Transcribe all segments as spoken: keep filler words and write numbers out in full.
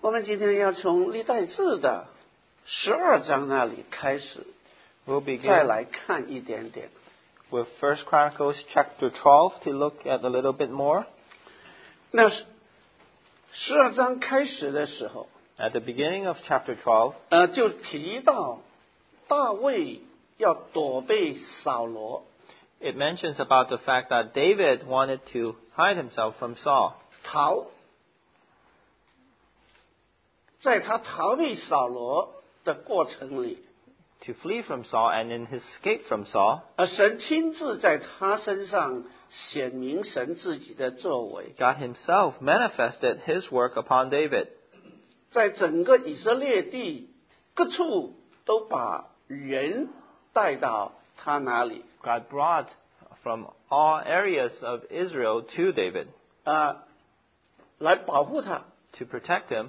我们今天要从历代志的十二章那里开始， We'll begin 再来看一点点。 with First Chronicles chapter twelve to look at a little bit more. 那十二章开始的时候， At the beginning of chapter twelve, 呃，就提到大卫要躲避扫罗， it mentions about the fact that David wanted to hide himself from Saul. 逃，在他逃避扫罗的过程里， To flee from Saul, and in his escape from Saul, 而神亲自在他身上显明神自己的作为， God himself manifested his work upon David. 在整个以色列地各处都把人带到他那里， God brought from all areas of Israel to David 啊、来保护他， to protect him,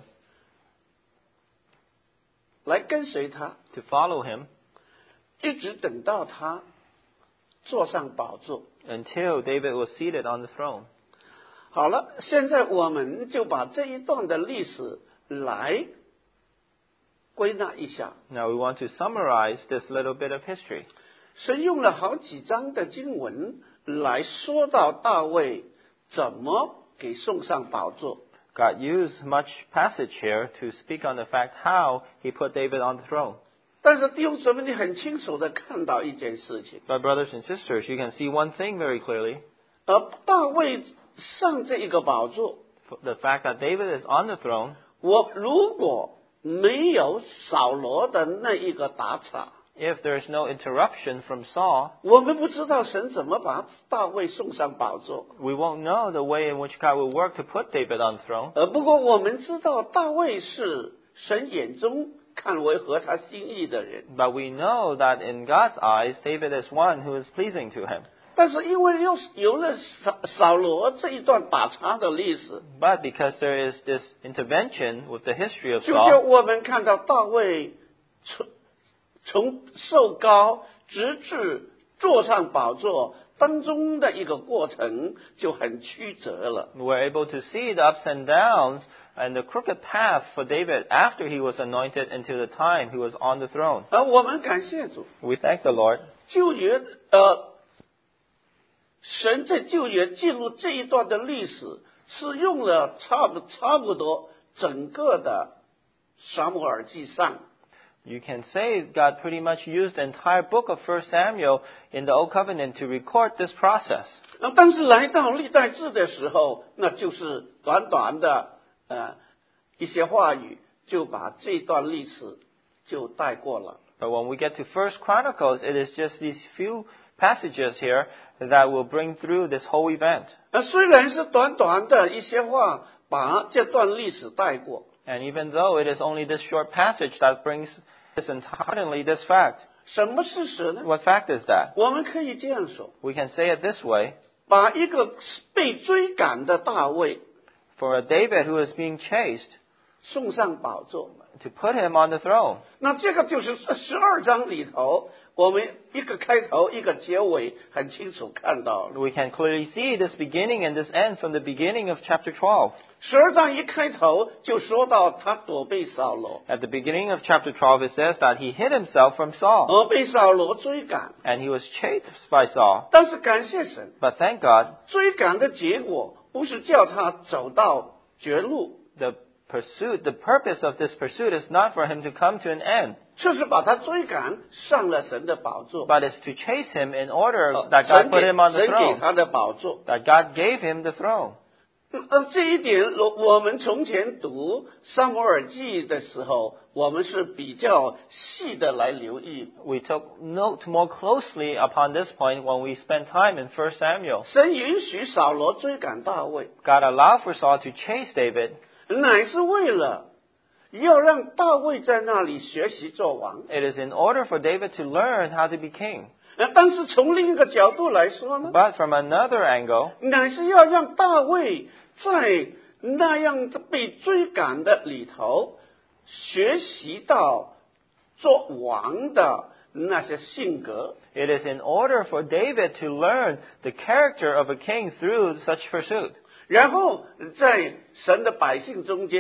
来跟随他， to follow him, 一直等到他坐上宝座。 until David was seated on the throne. 好了，现在我们就把这一段的历史来归纳一下。 Now we want to summarize this little bit of history. 神用了好几章的经文来说到大卫怎么给送上宝座。 God used much passage here to speak on the fact how he put David on the throne. 但是弟兄姊妹，你很清楚的看到一件事情， But brothers and sisters, you can see one thing very clearly. 而大卫上这一个宝座， The fact that David is on the throne, 我如果没有扫罗的那一个打岔， if there is no interruption from Saul, 我们不知道神怎么把大卫送上宝座。 we won't know the way in which God will work to put David on the throne. 呃，不过我们知道大卫是神眼中看为合他心意的人， But we know that in God's eyes, David is one who is pleasing to him. 但是因为有有了扫扫罗这一段打岔的历史， But because there is this intervention with the history of 就叫 Saul, 我们看到大卫从从受膏直至坐上宝座当中的一个过程就很曲折了。 we're able to see the ups and downs and the crooked path for David after he was anointed until the time he was on the throne. 而我们感谢主， We thank the Lord. 旧约呃，神在旧约记录这一段的历史，是用了差不差不多整个的撒母耳记上。 You can say God pretty much used the entire book of First Samuel in the Old Covenant to record this process. 呃但是来到历代志的时候，那就是短短的呃一些话语，就把这段历史就带过了。 But when we get to First Chronicles, it is just these few passages here that will bring through this whole event. 呃，虽然是短短的一些话，把这段历史带过， And even though it is only this short passage that brings this entirely this fact, 什么事实呢？ what fact is that? 我们可以这样说： We can say it this way. 把一个被追赶的大卫 For a David who is being chased, 送上宝座。 to put him on the throne. 那这个就是十二章里头，我们一个开头一个结尾很清楚看到了。 We can clearly see this beginning and this end from the beginning of chapter twelve. 十二章一开头就说到他躲避扫罗， At the beginning of chapter twelve, it says that he hid himself from Saul, 而被扫罗追赶。 and he was chased by Saul. 但是感谢神， But thank God, 追赶的结果不是叫他走到绝路， the pursuit, the purpose of this pursuit is not for him to come to an end, 就是把他追赶上了神的宝座， but is to chase him in order that God 神 put 给 him on the 神给 throne, 他的宝座。 that God gave him the throne. 呃，这一点，我我们从前读撒母耳记的时候，我们是比较细的来留意。 We took note more closely upon this point when we spent time in First Samuel. 神允许扫罗追赶大卫， God allowed for Saul to chase David. 乃是为了要让大卫在那里学习做王。 It is in order for David to learn how to be king. 呃但是从另一个角度来说呢， But from another angle, 乃是要让大卫在那样被追赶的里头，学习到做王的那些性格。 it is in order for David to learn the character of a king through such pursuit. 然后在神的百姓中间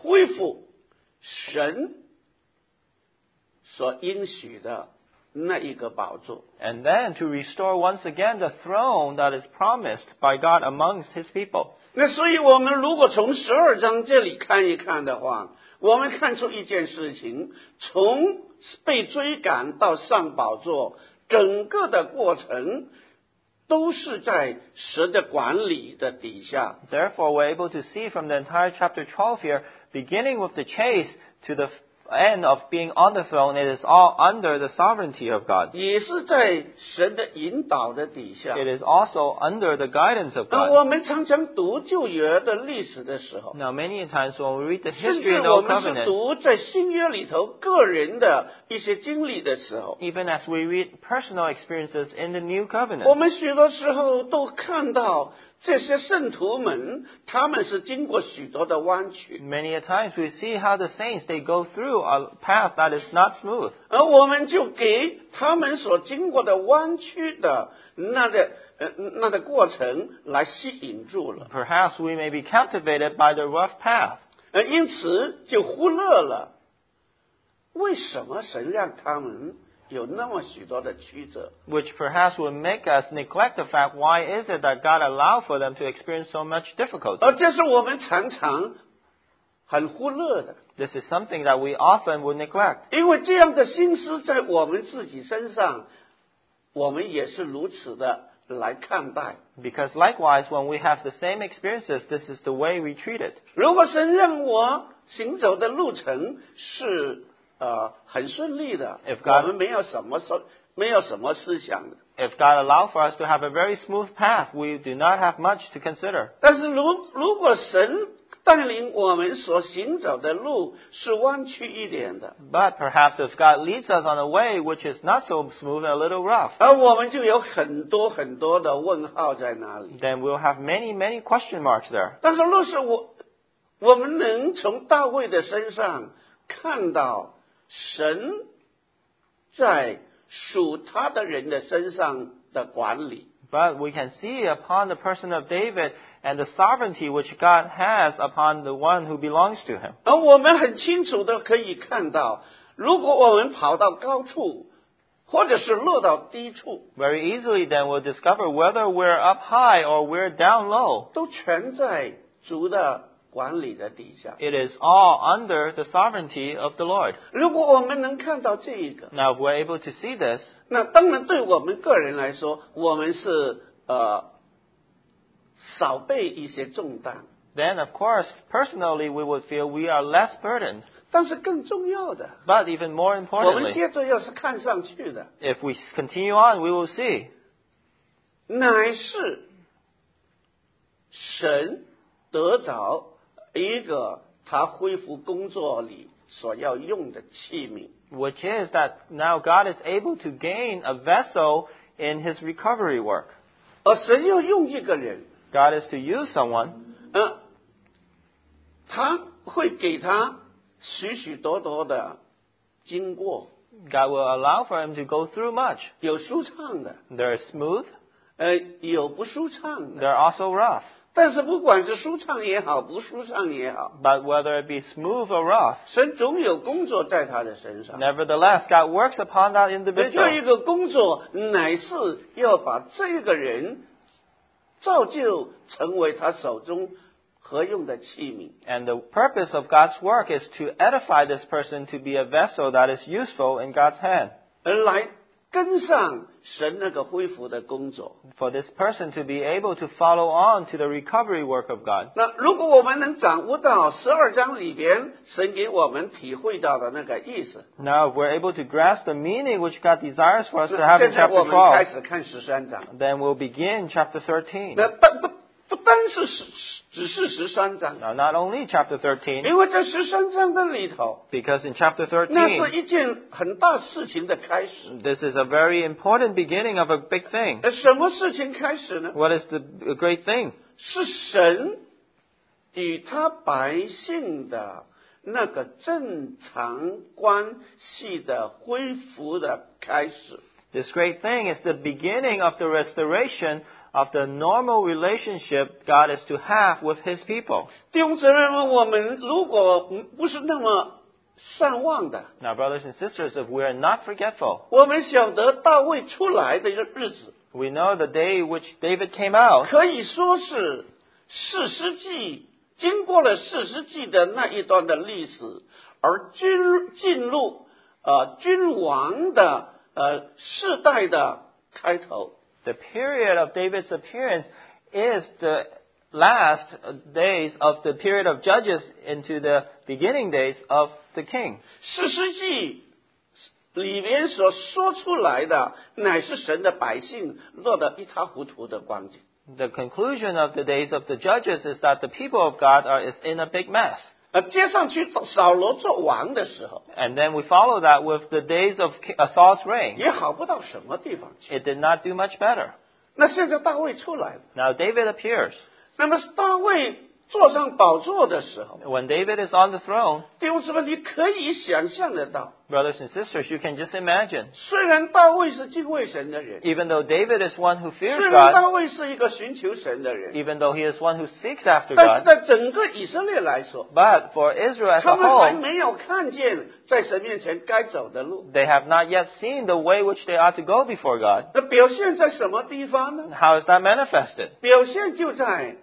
恢复神所应许的那一个宝座。 And then to restore once again the throne that is promised by God amongst His people. 那所以我们如果从十二章这里看一看的话，我们看出一件事情，从被追赶到上宝座，整个的过程都是在神的管理的底下。 Therefore, we're able to see from the entire chapter twelve here, beginning with the chase to the end of being on the throne, it is all under the sovereignty of God. 也是在神的引导的底下。 It is also under the guidance of 而 God. 我们常常读旧约的历史的时候， Now, many times when we read the 甚 history 至 of the 我 Old 们是 Covenant, 读在新约里头个人的一些经历的时候， even as we read personal experiences in the New 我 Covenant, 们许多时候都看到这些圣徒们，他们是经过许多的弯曲， many a times we see how the saints, they go through a path that is not smooth. 而我们就给他们所经过的弯曲的那个呃那个过程来吸引住了， Perhaps we may be captivated by the rough path, 呃，因此就忽略了为什么神让他们有那么许多的曲折。 which perhaps will make us neglect the fact, why is it that God allowed for them to experience so much difficulty? 而这是我们常常很忽略的， This is something that we often would neglect. 因为这样的心思在我们自己身上，我们也是如此的来看待。 Because likewise, when we have the same experiences, this is the way we treat it. 如果神让我行走的路程是呃很顺利的， If God- 我们没有什么思没有什么思想的。 If God allowed for us to have a very smooth path, we do not have much to consider. 但是如如果神带领我们所行走的路是弯曲一点的， But perhaps if God leads us on a way which is not so smooth and a little rough, 而我们就有很多很多的问号在那里。 then we'll have many, many question marks there. 但是若是我我们能从大卫的身上看到神在属他的人的身上的管理， But we can see upon the person of David and the sovereignty which God has upon the one who belongs to him. 而我们很清楚的可以看到，如果我们跑到高处，或者是落到低处， Very easily then we'll discover whether we're up high or we're down low. 都全在主的管理的底下。 It is all under the sovereignty of the Lord. 如果我们能看到这一个， Now, if we're able to see this, 那当然对我们个人来说，我们是呃少背一些重担。 then of course, personally, we would feel we are less burdened. 但是更重要的， But even more 我们 importantly, 接着要是看上去的， if we continue on, we will see 乃是神得着一个他恢复工作里所要用的器皿。 which is that now God is able to gain a vessel in His recovery work. 而神要用一个人， God is to use someone, 呃，他会给他许许多多的经过， God will allow for him to go through much. 有舒畅的， There is smooth, 呃，有不舒畅的。 there are also rough. 但是不管是舒畅也好，不舒畅也好， But whether it be smooth or rough, 神总有工作在他的身上。 nevertheless, God works upon that 这 individual. 一个工作乃是要把这个人造就成为他手中合用的器皿。 And the purpose of God's work is to edify this person to be a vessel that is useful in God's hand. 而来跟上神那个恢复的工作。 For this person to be able to follow on to the recovery work of God. 那如果我们能掌握到十二章里边神给我们体会到的那个意思， Now, if we're able to grasp the meaning which God desires for us to 那 have in 现在 chapter 我们开 twelve, 始看十三章。 then we'll begin chapter thirteen. 那但不不单是十只是十三章， Now, not only chapter thirteen, 因为在十三章的里头， because in chapter 那是 thirteen, 一件很大事情的开始。 this is a very important beginning of a big thing. 呃，什么事情开始呢？ What is the a great thing? 是神与他百姓的那个正常关系的恢复的开始。 This great thing is the beginning of the restoration of the normal relationship God is to have with His people. 弟兄姊妹们，我们如果不是那么善忘的， Now, brothers and sisters, if we are not forgetful, 我们晓得大卫出来的日子， we know the day which David came out 可以说是士师记，经过了士师记的那一段的历史，而进进入呃君王的呃世代的开头。 The period of David's appearance is the last days of the period of Judges into the beginning days of the king. 士师记里面所说出来的，乃是神的百姓落得一塌糊涂的光景。 The conclusion of the days of the Judges is that the people of God are is in a big mess. 呃，接上去扫罗做王的时候， And then we follow that with the days of Ki- uh, Saul's reign. 也好不到什么地方去。 It did not do much better. 那现在大卫出来了， Now David appears. 那么大卫坐上宝座的时候， When David is on the throne, 弟兄姊妹，你可以想象得到， brothers and sisters, you can just imagine. 虽然大卫是敬畏神的人， Even though David is one who 虽 fears 然 God, 大卫是一个寻求神的人， even though he is one who seeks after 但是 God, 在整个以色列来说， but for Israel as 他 a 们还 whole, 没有看见在神面前该走的路。 they have not yet seen the way which they ought to go before God. 那表现在什么地方呢？ How is that manifested? 表现就在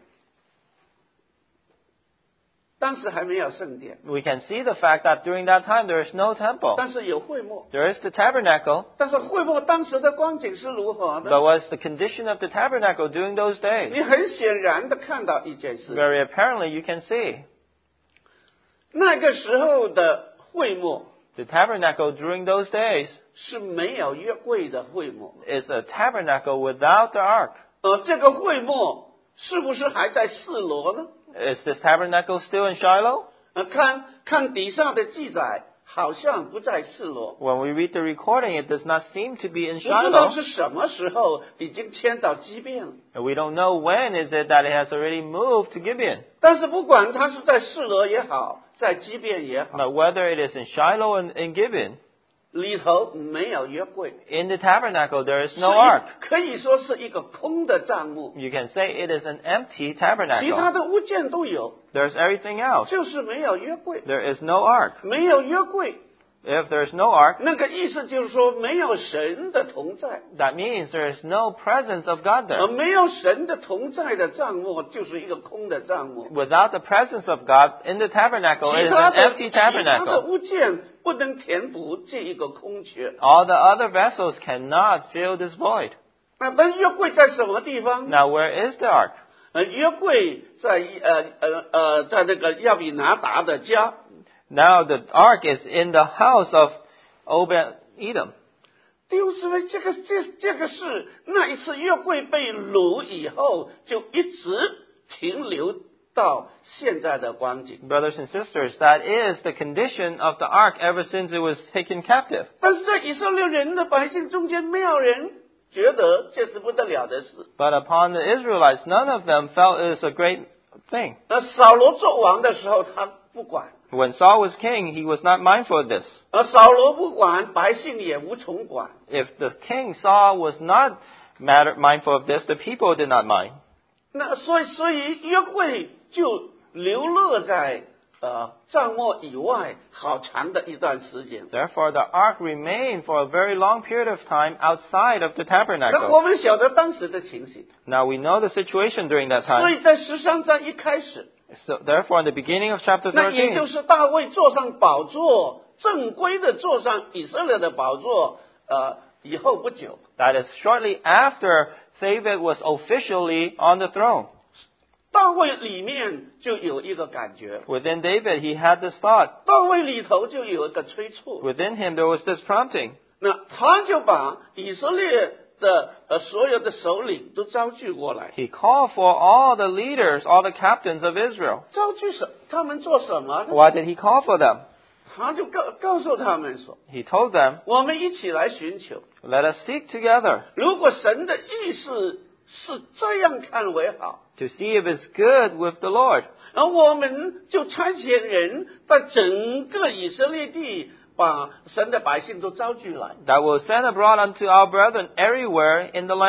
当时还没有圣殿， We can see the fact that during that time there is no temple. 但是有会幕。 There is the tabernacle, 但是会幕当时的光景是如何 but 的？ was the condition of the tabernacle during those 你 days? 很显然的看到一件事， Very apparently you can see. 那个时候的会幕 The tabernacle during those days 是没有约柜的会幕。 is a tabernacle without the ark. 呃，这个会幕是不是还在示罗呢？ Is this tabernacle still in Shiloh? 呃，看看底下的记载，好像不在示罗。 When we read the recording, it does not seem to be in 不知道 Shiloh. 是什么时候已经迁到基遍了。 And we don't know when is it that it has already moved to Gibeon. 但是不管它是在示罗也好，在基遍也好， But whether it is in Shiloh and in Gibeon, 里头没有约柜， in the tabernacle there is 是 no 一 ark. 可以说是一个空的帐幕。 You can say it is an empty 其他 tabernacle. 的物件都有， There's everything else. 就是没有约柜。 There is no ark. 没有约柜， If there is no ark, 那个意思就是说没有神的同在， that means there is no presence of God 而 there. 没有神的同在的帐幕就是一个空的帐幕。 Without the presence of God in the tabernacle, it 其 is 他 an 的 empty 其他的 tabernacle. 物件不能填补这一个空缺。 All the other vessels cannot fill this void. 那但约柜在什么地方呢？ Now, where is the ark? 呃，约柜在呃呃呃在那个亚比拿达的家。 Now, the ark is in the house of Obed-Edom. 弟兄姊妹，这个这这个是那一次约柜被掳以后，就一直停留到现在的光景。 Brothers and sisters, that is the condition of the ark ever since it was taken captive. 但是在以色列人的百姓中间，没有人觉得这是不得了的事。 But upon the Israelites, none of them felt it was a great thing. 那扫罗做王的时候，他不管； When Saul was king, he was not mindful of this. 而扫罗不管，百姓也无从管。 If the king Saul was not matter, mindful of this, the people did not mind. 那所以，所以约柜就流落在呃帐幕以外好长的一段时间。 Therefore, the ark remained for a very long period of time outside of the 那 tabernacle. 我们晓得当时的情形， Now, we know the situation during that 所 time. 以在十三章一开始， So, therefore, in the beginning of chapter 那也就 thirteen, 是大卫坐上宝座，正规的坐上以色列的宝座，呃，以后不久， that is shortly after David was officially on the throne. 大卫里面就有一个感觉， Within David, he had this thought. 大卫里头就有一个催促， Within him, there was this prompting. 那他就把以色列的呃所有的首领都招聚过来， He called for all the leaders, all the captains of Israel. 招聚什他们做什么呢？ Why did he call for them? 他就告告诉他们说， He told them, 我们一起来寻求， let us seek together 如果神的意思是这样看为好。 to see if it's good with the Lord. 而我们就差遣人在整个以色列地，把神的百姓都招聚来。 That will send abroad unto our brethren everywhere in the land.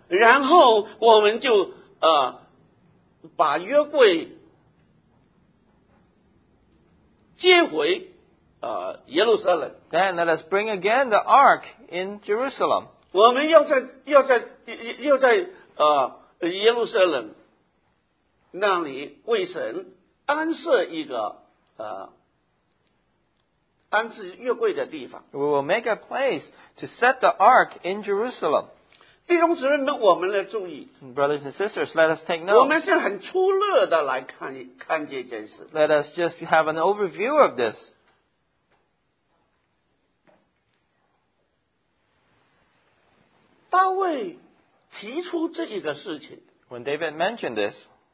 然后我们就呃把约柜接回呃耶路撒冷。 Then let us bring again the ark in Jerusalem. 我们要在要在要在呃耶路撒冷那里为神安设一个呃安置约柜的地方。 We will make a place to set the ark in Jerusalem. 弟兄姊妹们，我们来注意， Brothers and sisters, let us take 我 note. 们是很粗略的来看看这件事。 Let us just have an overview of this. 大卫提出这一个事情， When David mentioned this,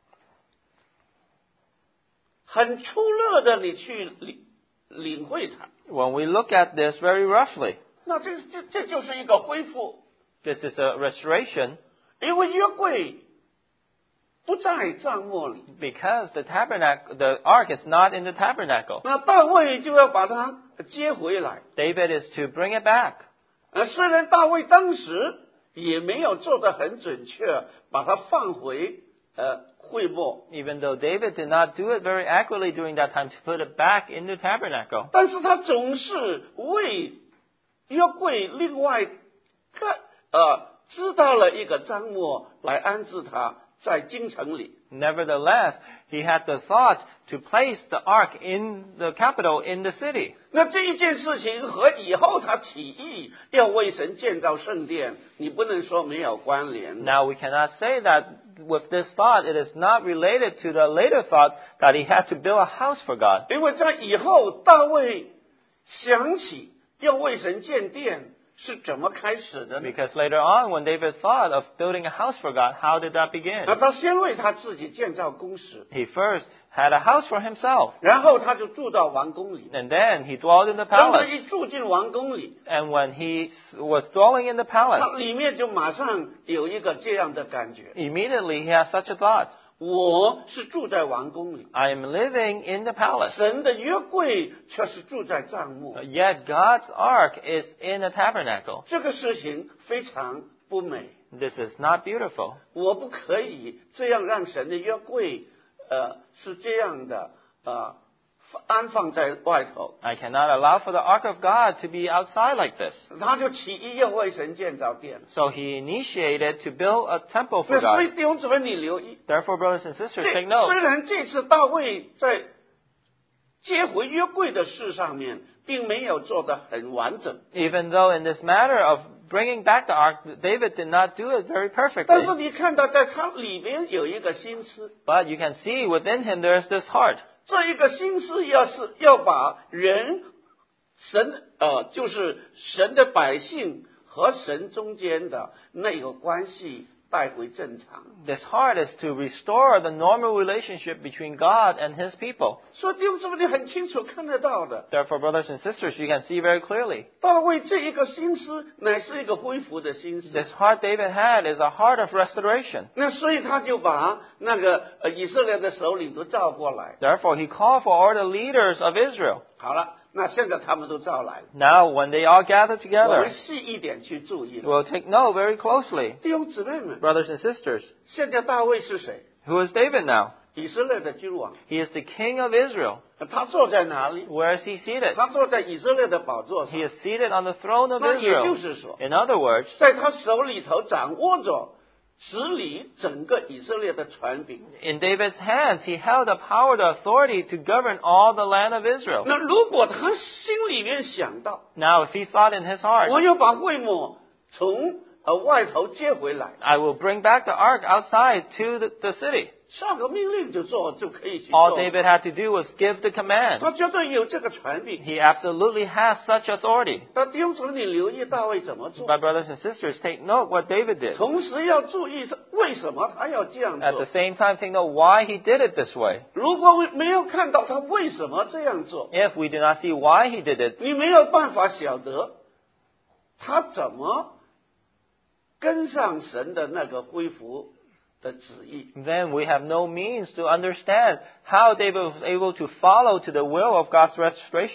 很粗略的你去领领会它， when we look at this very roughly, 那这这这就是一个恢复， this is a restoration 因为约柜不在帐幕里， because the tabernacle, the ark is not in the tabernacle. 那大卫就要把它接回来。 David is to bring it back. 呃，虽然大卫当时也没有做得很准确，把它放回呃会幕， Even though David did not do it very accurately during that time to put it back in the tabernacle. 但是他总是为约柜另外看呃知道了一个章幕来安置它在京城里。 Nevertheless, he had the thought to place the ark in the capital in the city. 那这一件事情和以后他起义要为神建造圣殿，你不能说没有关联。 Now, we cannot say that with this thought, it is not related to the later thought that he had to build a house for God. 因为在以后大卫想起要为神建殿是怎么开始的呢？ Because later on, when David thought of building a house for God, how did that begin? 那他先为他自己建造宫室， He first had a house for himself, 然后他就住到王宫里。 and then he dwelled in the 当他 palace. 一住进王宫里， And when he was dwelling in the 他 palace, 里面就马上有一个这样的感觉： immediately he has such a thought. 我是住在王宫里， I am living in the palace. 神的约柜却是住在帐幕。 Yet God's ark is in a tabernacle. 这个事情非常不美， This is not beautiful. 我不可以这样让神的约柜，呃，是这样的，呃，安放在外头。 I cannot allow for the ark of God to be outside like this. 他就起意要为神建造殿。 So he initiated to build a temple 那 for 所以 God. 弟兄姊妹，你留意， Therefore, brothers and sisters, 这 take note. 虽然这次大卫在接回约柜的事上面，并没有做得很完整， Even though in this matter of bringing back the ark, David did not do it very 但是 perfectly. 你看到在他里边有一个心思， But you can see within him there is this heart. 这一个心思要是要把人神呃，就是神的百姓和神中间的那个关系带回正常。 This heart is to restore the normal relationship between God and His people. 所以弟兄姊妹，你很清楚看得到的， Therefore, brothers and sisters, you can see very clearly. 大卫这一个心思乃是一个恢复的心思。 This heart David had is a heart of restoration. 那所以他就把那个呃以色列的首领都召过来。 Therefore, he called for all the leaders of Israel. 好了，那现在他们都召来了， Now, when they all gathered 我 together, 们细一点去注意了。 we'll take note very closely. 弟兄姊妹们， Brothers and sisters, 现在大卫是谁？ who is David now? 以色列的君王。 He is the king of Israel. 他坐在哪里？ Where is he seated? 他坐在以色列的宝座上 He。is seated on the throne of 那也就 Israel. 是说， In other words, 在他手里头掌握着治理整个以色列的权柄。 in David's hands, he held the power, the authority to govern all the land of Israel. 那如果他心里面想到， Now, if he thought in his heart, 我要把会幕从呃外头接回来， I will bring back the ark outside to the, the city. 下个命令就做就可以去 All 做。 David had to do was give the command. 他绝对有这个权柄。 He absolutely has such authority. 但弟兄姊妹，你留意大卫怎么做， But brothers and sisters, take note what David did. 同时要注意为什么他要这样 At 做 the。same time, take note why he did it this way. 如果没有看到他为什么这样做， If we do not see why he did it, 你没有办法晓得他怎么跟上神的那个恢复的旨意。 then we have no means to understand how David was able to follow to the will of God's restoration. 当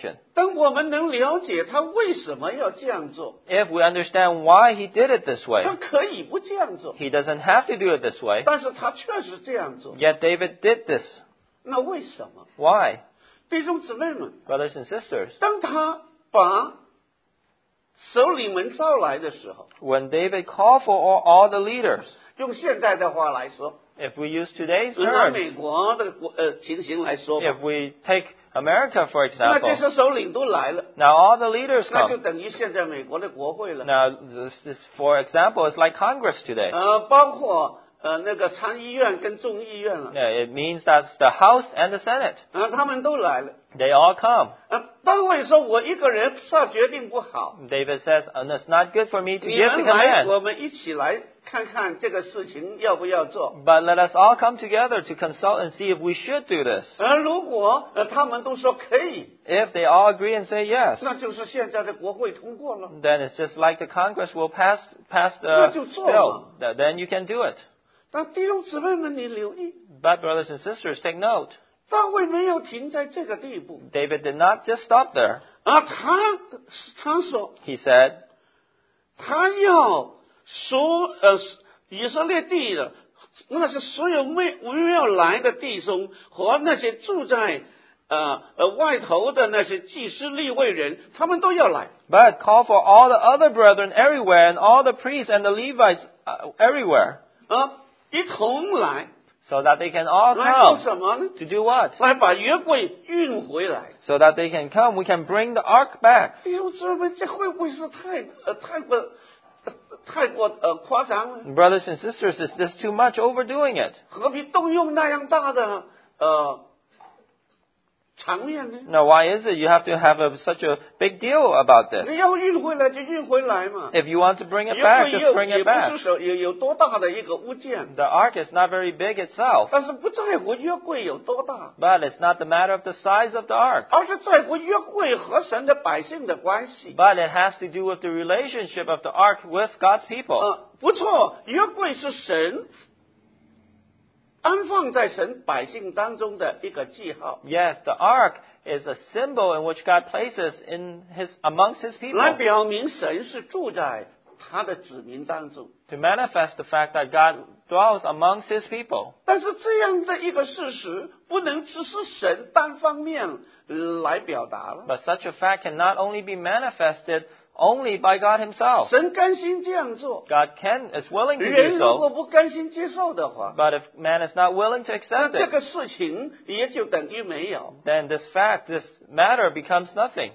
当我们能了解他为什么要这样做， if we understand why he did it this way, 他可以不这样做， he doesn't have to do it this way, 但是他确实这样做。 yet David did this. 那为什么？ Why? 弟兄姊妹们， Brothers and sisters, 当他把首领们招来的时候， when David called for all, all the leaders, 用现在的话来说， if we use today's 拿 terms, 美国的国呃情形来说吧， if we take America, for 那这 example, 些首领都来了， now all the leaders 那就 come. 等于现在美国的国会了。 Now, this, for example, it's like Congress today. 呃，包括呃那个参议院跟众议院了， Yeah, it means that's the House and the Senate. 啊，他们都来了。 They all come. 啊，大卫说：“我一个人下决定不好， David says, and it's not good for me to 你 give the 们来， command, 我们一起来看看这个事情要不要做。 but let us all come together to consult and see if we should do this. 而如果呃他们都说可以， If they all agree and say yes, 那就是现在的国会通过了。 then it's just like the Congress will pass pass 那 the 就做 bill. 嘛。 Th- Then you can do it. 但弟兄姊妹们，你留意， But brothers and sisters, take note. 大卫没有停在这个地步， David did not just stop there. 而他他说 He said, 他要说呃以色列地的，那是所有没没有来的弟兄和那些住在呃呃外头的那些祭司利未人，他们都要来。 but call for all the other brethren everywhere and all the priests and the Levites uh, everywhere, 啊，一同来， so that they can all 来做 come. 什么呢？ To do what? 来把约柜运回来。 So that they can come, we can bring the ark back. 弟兄姊妹，这会不会是太呃太过呃太过呃夸张了？ Brothers and sisters, is this too much overdoing it? 何必动用那样大的呃场面呢？ Now, why is it you have to have a, such a big deal about this? 你要运回来就运回来嘛。 If you want to bring it 约 back, 柜 just 又 bring 也 it 不 back. 是说有有多大的一个物件， The ark is not very big itself, 但是不在乎约柜有多大， but it's not the matter of the size of the ark, 而是在乎约柜和神的百姓的关系。 but it has to do with the relationship of the ark with God's people. 呃，不错，约柜是神安放在神百姓当中的一个记号， Yes, the ark is a symbol in which God places in his amongst his people 来表明神是住在他的子民当中。 to manifest the fact that God dwells amongst his people. 但是这样的一个事实，不能只是神单方面来表达了。 But such a fact can not only be manifested only by God himself. 神甘心这样做， God can is willing to 人 do 如果 so, 不甘心接受的话， but if man is not willing to 那 accept 这 it, 个事情也就等于没有。 then this fact, this matter becomes nothing.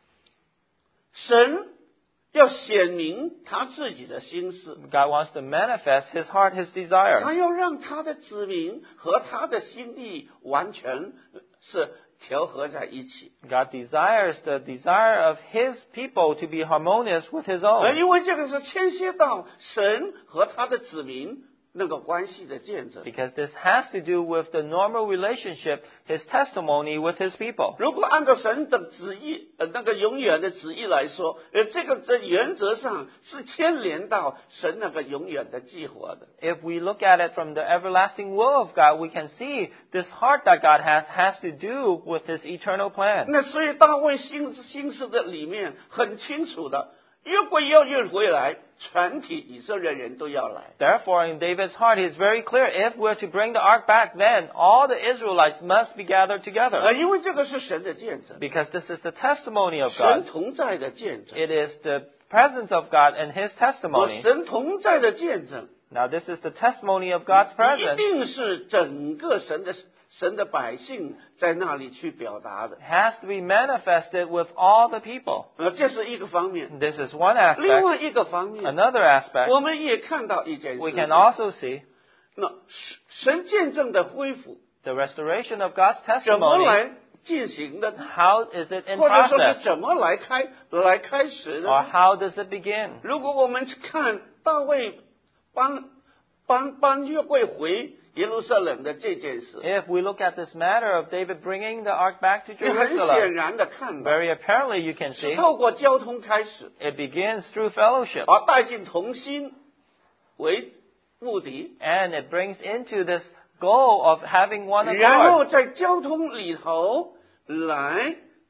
神要显明他自己的心思， God wants to manifest his heart, his desire. 他要让他的子民和他的心意完全是调和在一起。 God desires the desire of his people to be harmonious with his 而 own. 因为这个是牵涉到神和他的子民那个关系的见证。 Because this has to do with the normal relationship, his testimony with his people. 如果按照神的旨意，呃，那个永远的旨意来说，呃，这个在原则上是牵连到神那个永远的计划的。 If we look at it from the everlasting will of God, we can see this heart that God has has to do with his eternal plan. 那所以大卫心心思的里面很清楚的，约柜要运回来，全体以色列人都要来。 Therefore, in David's heart, he is very clear. If we're to bring the ark back, then all the Israelites must be gathered 呃， together. 因为这个是神的见证， Because this is the testimony of 神 God. 同在的见证， It is the presence of God and his 和 testimony. 神同在的见证， Now, this is the testimony of God's 一 presence. 定是整个神的神的百姓在那里去表达的。 Has to be manifested with all the people. 呃，这是一个方面。 This is one 另 aspect. 外一个方面， Another aspect, 我们也看到一件事 we 情 can also see 那神见证的恢复 the restoration of God's 怎么 testimony. 来进行的呢？ How is it in 或者说是 process? 怎么来开来开始的 Or 呢？ how does it begin? 如果我们去看大卫搬搬搬约柜回耶路撒冷的这件事， If we look at this matter of David bringing the ark back to 你很显 Jerusalem, 然的看到， very apparently you can 是 see 透过交通开始， it begins through fellowship. 而带进同心为目的， And it brings into this goal of having one 然后 accord. 在交通里头来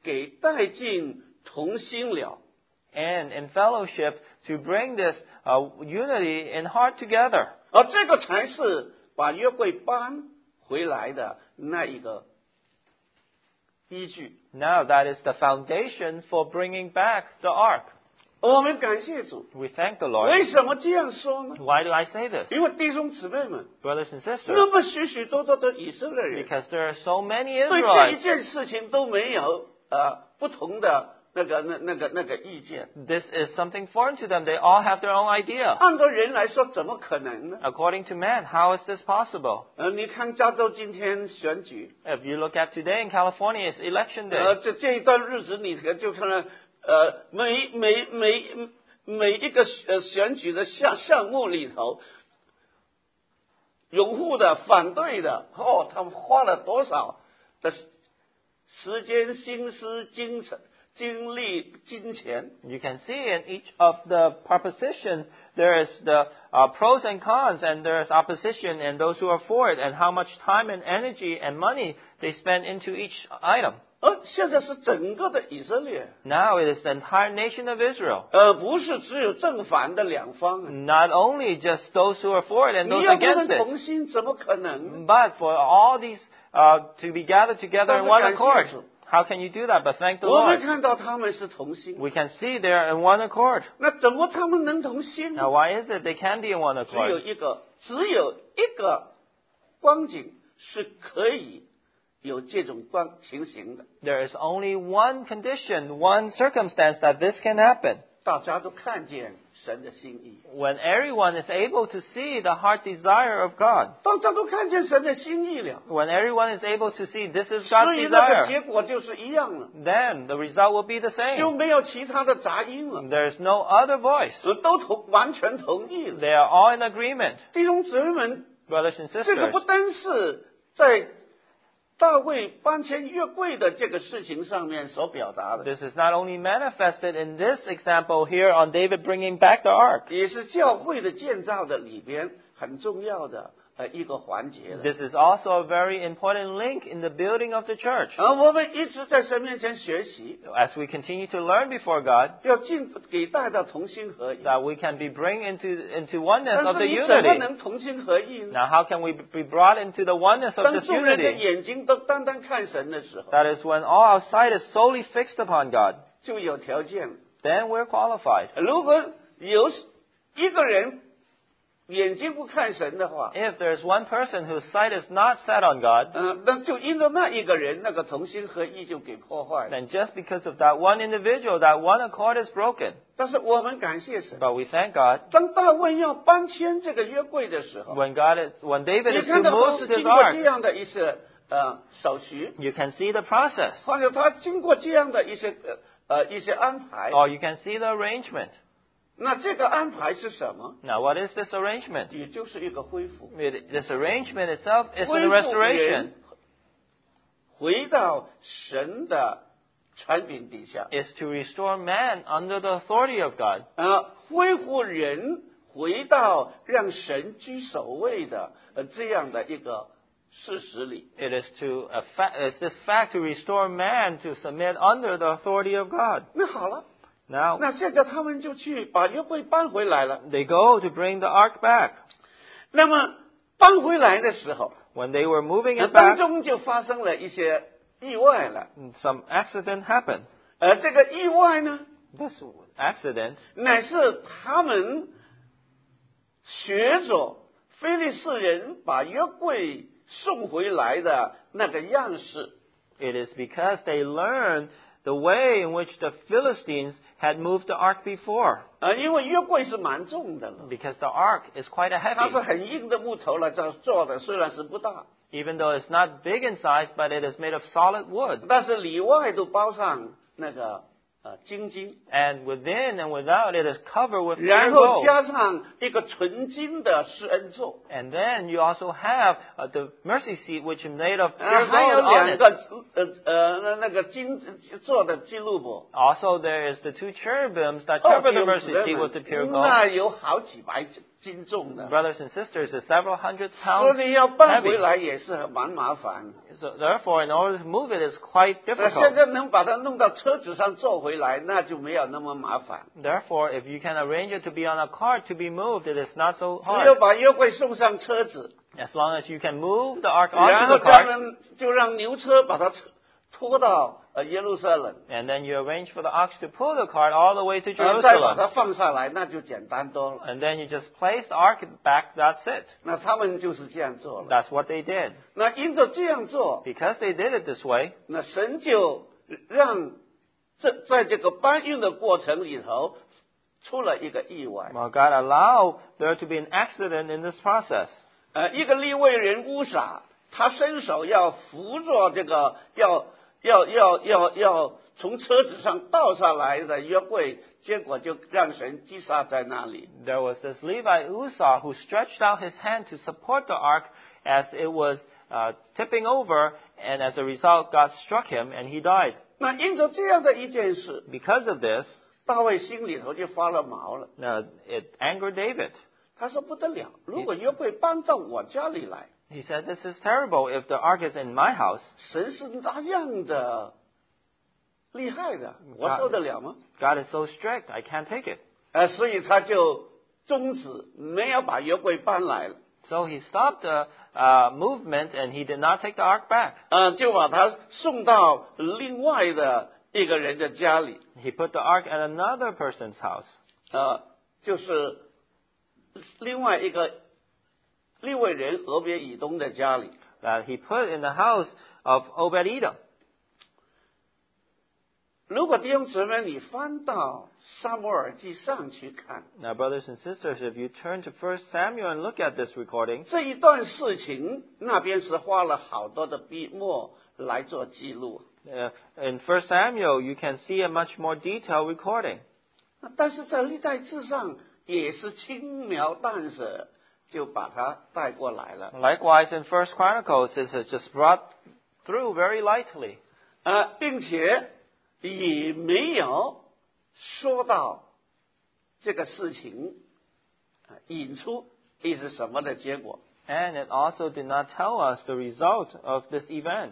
给带进同心了。 And in fellowship to bring this uh, unity in heart together. 而这个才是把约柜搬回来的那一个依据。 Now that is the foundation for bringing back the ark. 我们感谢主。 We thank the Lord. 为什么这样说呢？ Why do I say this? 因为弟兄姊妹们， Brothers and 那 sisters, 么许许多多的以色列人， because there are so many 对这一 Israelites. 件事情都没有呃不同的那个那那个那个意见。 This is something foreign to them. They all have their own idea. 按照人来说，怎么可能呢？ According to man, how is this possible? 呃，你看加州今天选举， If you look at today in California, it's election 呃， day. 这这一段日子，你就看到呃每每每每一个呃选举的项项目里头，拥护的、反对的，哦，他们花了多少的时间、心思、精神、精力、金钱。 You can see in each of the propositions, there is the uh, pros and cons, and there is opposition and those who are for it, and how much time and energy and money they spend into each item. 而现在是整个的以色列， Now it is the entire nation of Israel. 呃，不是只有正反的两方啊。 Not only just those who are for it and 你 those 要不 against 能 it, 同心，怎么可能呢？ but for all these uh, to be gathered together in one accord. How can you do that but thank the 我们 Lord? 看到他们是同心， We can see they are in one accord. 那怎么他们能同心呢？ Now why is it they can be in one 只有 accord? 一个，只有一个光景是可以有这种光情形的， There is only one condition, one circumstance that this can happen. 大家都看见神的心意， When everyone is able to see the heart desire of God. 大家都看见神的心意了， When everyone is able to see this is 所 God's 以那个 desire, 结果就是一样了， then the result will be the 就 same. 没有其他的杂音了， There is no other voice. 都同完全同意了。 They are all in agreement. 弟兄姊妹们， Brothers and 这个 sisters, 不单是在大卫搬迁约柜的这个事情上面所表达的， this is not only manifested in this example here on David bringing back the ark. 也是教会的建造的里边很重要的呃一个环节了。 This is also a very important link in the building of the church. 而我们一直在神面前学习， As we continue to learn before God, 要进给带到同心合一。 that we can be bring into, into oneness 但 of 是 the 你怎么 unity. 能同心合意呢？ Now how can we be brought into the oneness of 当 this 众人的 unity? 眼睛都单单看神的时候， That is when all our sight is solely fixed upon God. 就有条件了。 Then we're qualified. 如果有一个人眼睛不看神的话， If there is one person whose sight is not set on God, 嗯，那就因着那一个人，那个同心合一就给破坏了。 then just because of that one individual, that one accord is broken. 但是我们感谢神， But we thank God 当大卫要搬迁这个约柜的时候， when God is, when David 你 is to 看到他 move 是 this 经过这 ark, 样的一些呃手续， you can see the process, 或者他经过这样的一些呃呃一些安排。 or you can see the arrangement. 那这个安排是什么？ Now, what is this arrangement? 也就是一个恢复， It, this arrangement itself is 恢 a 复 restoration. 人回到神的权柄底下， Is to restore man under the authority of God. 呃，恢复人回到让神居首位的呃这样的一个事实里。 It is to a fa- it's this fact to restore man to submit under the authority of God. 那好了， Now 那现在他们就去把约柜搬回来了。 they go to bring the ark back. 那么搬回来的时候， When they were moving 那 it 当 back, 中就发生了一些意外了。 some accident happened. 而这个意外呢， This accident 乃是他们学着非利士人把约柜送回来的那个样式。 it is because they learned the way in which the Philistines had moved the ark before. 呃，因为约柜是蛮重的了， Because the ark is quite a 它是 heavy. 很硬的木头来这做的，虽然是不大， Even though it's not big in size, but it is made of solid wood. 但是里外都包上那个呃金金， And within and without, it is covered with 然 pure 后 gold. 加上一个纯金的施恩座， And then you also have uh, the mercy seat, which is made of 呃， pure 还有 gold on 两 it. 个呃呃那那个金做的基路伯， Also, there is the two cherubims that 哦 cover 弟 the 兄 mercy 姊妹 seat 们 with the pure 那 gold. 有好几百斤重的， Brothers and sisters, it's several hundred 所 pounds 以要搬 heavy. 回来也是蛮麻烦。 So therefore, in order to move it, it's quite 那 difficult. 现在能把它弄到车子上坐回来，那就没有那么麻烦。 Therefore, if you can arrange it to be on a cart to be moved, it is not so 只有 hard. 把约柜送上车子， As long as you can move the ark 然 onto 后 the 他 cart, 们就让牛车把它拖到呃耶路撒冷， and then you arrange for the ox to pull the cart all the way to 然后再把 Jerusalem. 它放下来，那就简单多了。 And then you just place the ark back, that's it. 那他们就是这样做了。 That's what they did. 那因着这样做， Because they did it this way, 那神就让这在这个搬运的过程里头出了一个意外。 well, God allowed there to be an accident in this process. 呃，一个利未人乌撒，他伸手要扶着这个要要要要要从车子上倒下来的约柜，结果就让神击杀在那里。 There was this Levite Uzzah who stretched out his hand to support the ark as it was uh, tipping over, and as a result, God struck him and he died. 那因着这样的一件事， Because of this, 大卫心里头就发了毛了。 uh, it angered David. 他说不得了，如果约柜搬到我家里来， He said, "This is terrible. If the ark is in my house, 神是那样的厉害的，我受得了吗？ God is so strict, I can't take it." 呃，所以他就终止，没有把约柜搬来了。 So he stopped the uh, movement and he did not take the ark back. 呃，就把他送到另外的一个人的家里， He put the ark at another person's house. 呃，就是另外一个利未人俄别以东的家里。 That he put in the house of Obed-Edom. 如果弟兄姊妹你翻到撒母耳记上去看 Now, brothers and sisters, if you turn to First Samuel and look at this recording, 这一段事情，那边是花了好多的笔墨来做记录。 uh, in First Samuel, you can see a much more detailed recording. 但是在历代志上也是轻描淡写就把它带过来了。 Likewise, in First Chronicles, this is just brought through very lightly. 呃，并且也没有说到这个事情呃引出会是什么的结果。 And it also did not tell us the result of this event.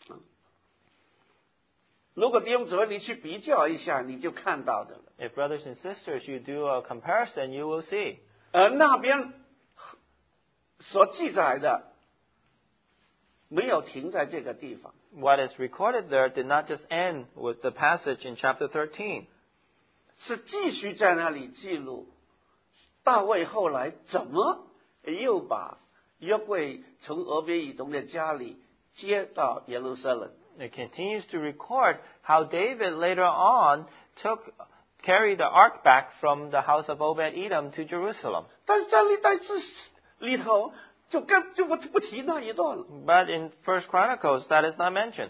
如果弟兄姊妹你去比较一下，你就看到的了。 If brothers and sisters, you do a comparison, you will see. 而那边所记载的没有停在这个地方， What is recorded there did not just end with the passage in chapter thirteen. 是继续在那里记录大卫后来怎么又把约柜从俄别以东的家里接到耶路撒冷。 It continues to record how David later on took, carried the ark back from the house of Obed-Edom to Jerusalem. 但是在历代志里头就跟就不不提那一段了。 But in First Chronicles, that is not mentioned.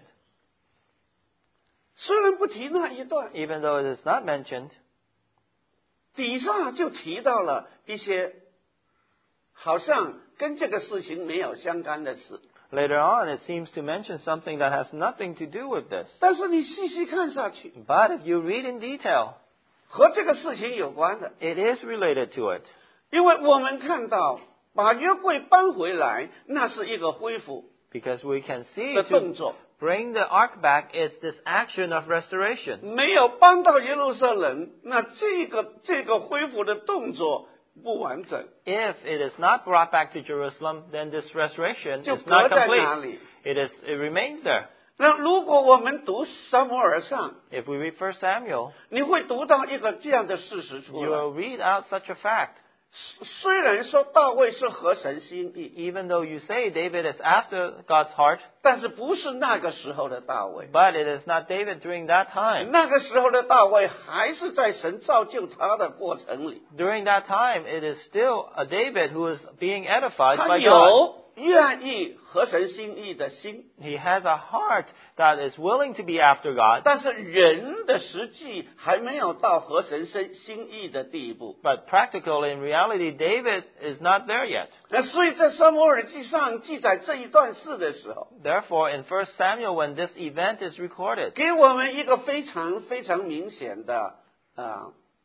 虽然不提那一段， Even though it is not mentioned, 底下就提到了一些好像跟这个事情没有相干的事。 later on it seems to mention something that has nothing to do with this. 但是你细细看下去， But if you read in detail, 和这个事情有关的， it is related to it. 因为我们看到把约柜搬回来，那是一个恢复 Because we can see 的动 to 作， bring the ark back is this action of restoration. 没有搬到耶路撒冷，那这个这个恢复的动作不完整， If it is not brought back to Jerusalem, then this restoration 就 is 隔 not 在哪 complete. 里？ It is, it remains there. 那如果我们读撒母耳上， If we read First Samuel, 你会读到一个这样的事实出 you 来。 will read out such a fact. 虽然说大卫是合神心意， Even though you say David is after God's heart, 但是不是那个时候的大卫。 but it is not David during that time. 那个时候的大卫还是在神造就他的过程里， During that time, it is still a David who is being edified 他 by God. 有愿意合神心意的心， He has a heart that is willing to be after God, 但是人的实际还没有到合神心心意的地步。 but practically, in reality, David is not there yet. 那所以在撒母耳记上记载这一段事的时候， Therefore, in First Samuel, when this event is recorded, 给我们一个非常非常明显的啊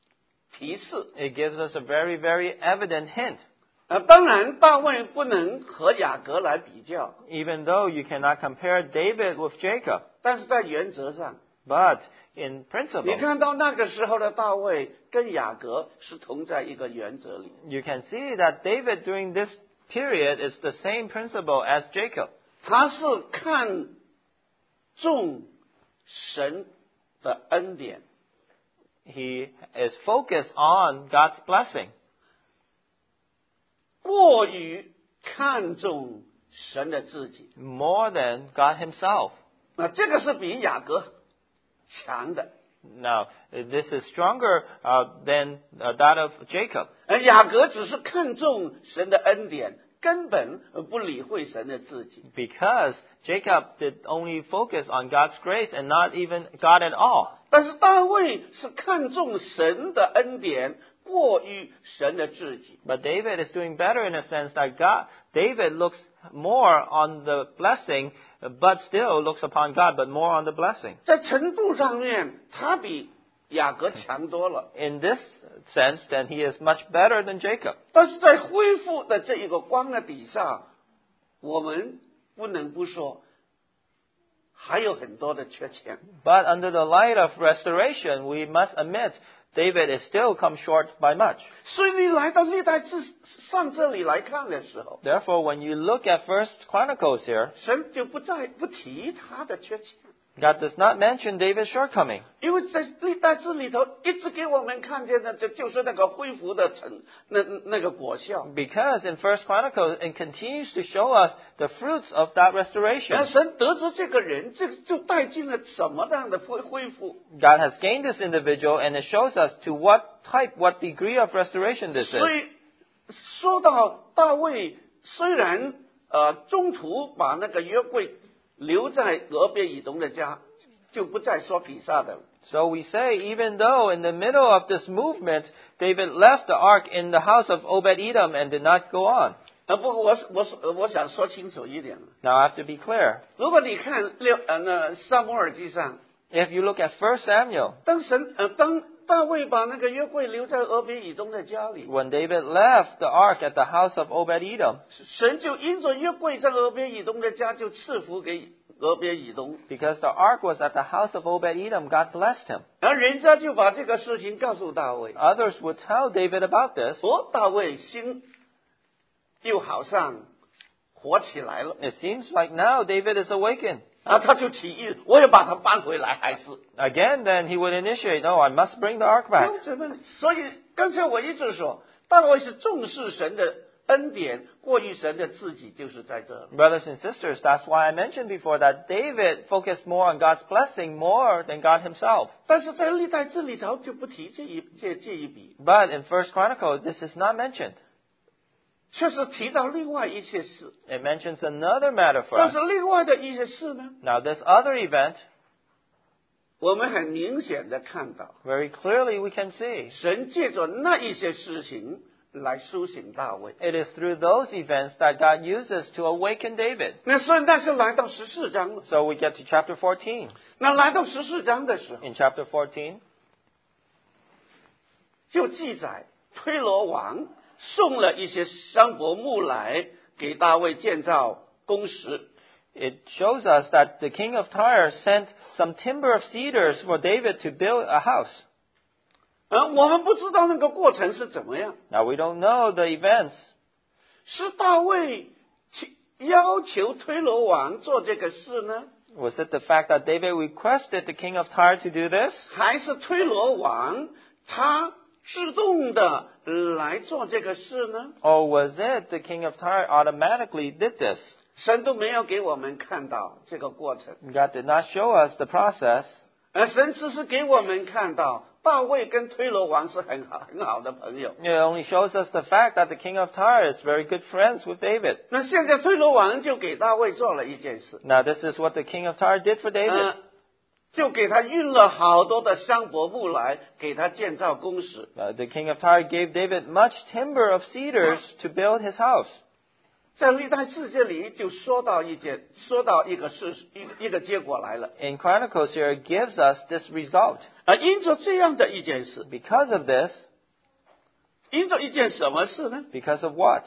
提示。 It gives us a very, very evident hint. 呃，当然大卫不能和雅各来比较， Even though you cannot compare David with Jacob, 但是在原则上， but in 你 principle, 看到那个时候的大卫跟雅各是同在一个原则里。 you can see that David during this period is the same principle as Jacob. 他是看重神的恩典， He is focused on God's blessing 过于看重神的自己。 more than God himself. 那这个是比雅各强的。 Now, this is stronger uh, than uh, that of Jacob. 而雅各只是看重神的恩典，根本不理会神的自己。 Because Jacob did only focus on God's grace and not even God at all. 但是大卫是看重神的恩典，过于神的自己。 But David is doing better in a sense that God, David looks more on the blessing, but still looks upon God, but more on the blessing. 在程度上面，他比雅各强多了。 In this sense, then he is much better than Jacob. 但是在恢复的这一个光的底下，我们不能不说，还有很多的缺陷。 But under the light of restoration, we must admit David is still come short by much. 所以你来到历代志上这里来看的时候， Therefore, when you look at First Chronicles here, 神就不再不提他的缺陷。 God does not mention David's shortcoming. 因为在历代志里头一直给我们看见的，这就是那个恢复的成那那个果效。 Because in First Chronicles, it continues to show us the fruits of that 那 restoration. 神得知这个人，这就带进了什么样的恢恢复？ God has gained this individual, and it shows us to what type, what degree of restoration this 所 is. 以说到大卫，虽然呃中途把那个约柜留在俄别以东的家，就不再说比萨的了。 So we say, even though in the middle of this movement, David left the ark in the house of Obed-Edom and did not go on. 呃，不过我我我我想说清楚一点了。 Now I have to be clear. 如果你看六呃那撒母耳记上， If you look at First Samuel, 当神呃当大卫把那个约柜留在俄别以东的家里， when David left the ark at the house of Obed-Edom, 神就因着约柜在俄别以东的家，就赐福给俄别以东， because the ark was at the house of Obed-Edom, God blessed him. 然后人家就把这个事情告诉大卫。 Others would tell David about this. 哦，大卫心又好像活起来了， It seems like now David is awakened. 然后他就起意，我也把它搬回来，还是。 Again, then he would initiate, no, I must bring the ark back. 怎么？所以刚才我一直说，大卫是重视神的恩典，过于神的自己，就是在这。 Brothers and sisters, that's why I mentioned before that David focused more on God's blessing more than God himself. 但是在历代志里头就不提这一这这一笔， But in First Chronicles, this is not mentioned. 却是提到另外一些事。 It mentions another matter for 但 us. 是另外的一些事呢， Now, this other event, 我们很明显的看到， very clearly we can see. 神借着那一些事情来苏醒大卫。 It is through those events that God uses to awaken David. 那所以那是来到十四章了。 So we get to chapter fourteen. 那来到十四章的时候， In chapter fourteen, 就记载推罗王送了一些香柏木来给大卫建造宫室。 it shows us that the king of Tyre sent some timber of cedars for David to build a house. 啊，我们不知道那个过程是怎么样， Now we don't know the events. 是大卫去要求推罗王做这个事呢， Was it the fact that David requested the king of Tyre to do this? 还是推罗王他自动的来做这个事呢？ Or was it the king of Tyre automatically did this? 神都没有给我们看到这个过程， God did not show us the process. 而神只是给我们看到大卫跟推罗王是很好很好的朋友。 It only shows us the fact that the king of Tyre is very good friends with David. 那现在推罗王就给大卫做了一件事， Now this is what the king of Tyre did for David. 呃，就给他运了好多的香柏木来给他建造宫室。 Uh, the king of Tyre gave David much timber of cedars to build his house. 在历代志这里就说到一件，说到一个事，一个一个结果来了。 In Chronicles here, it gives us this result. 而因着这样的一件事， Because of this, 因着一件什么事呢？ Because of what?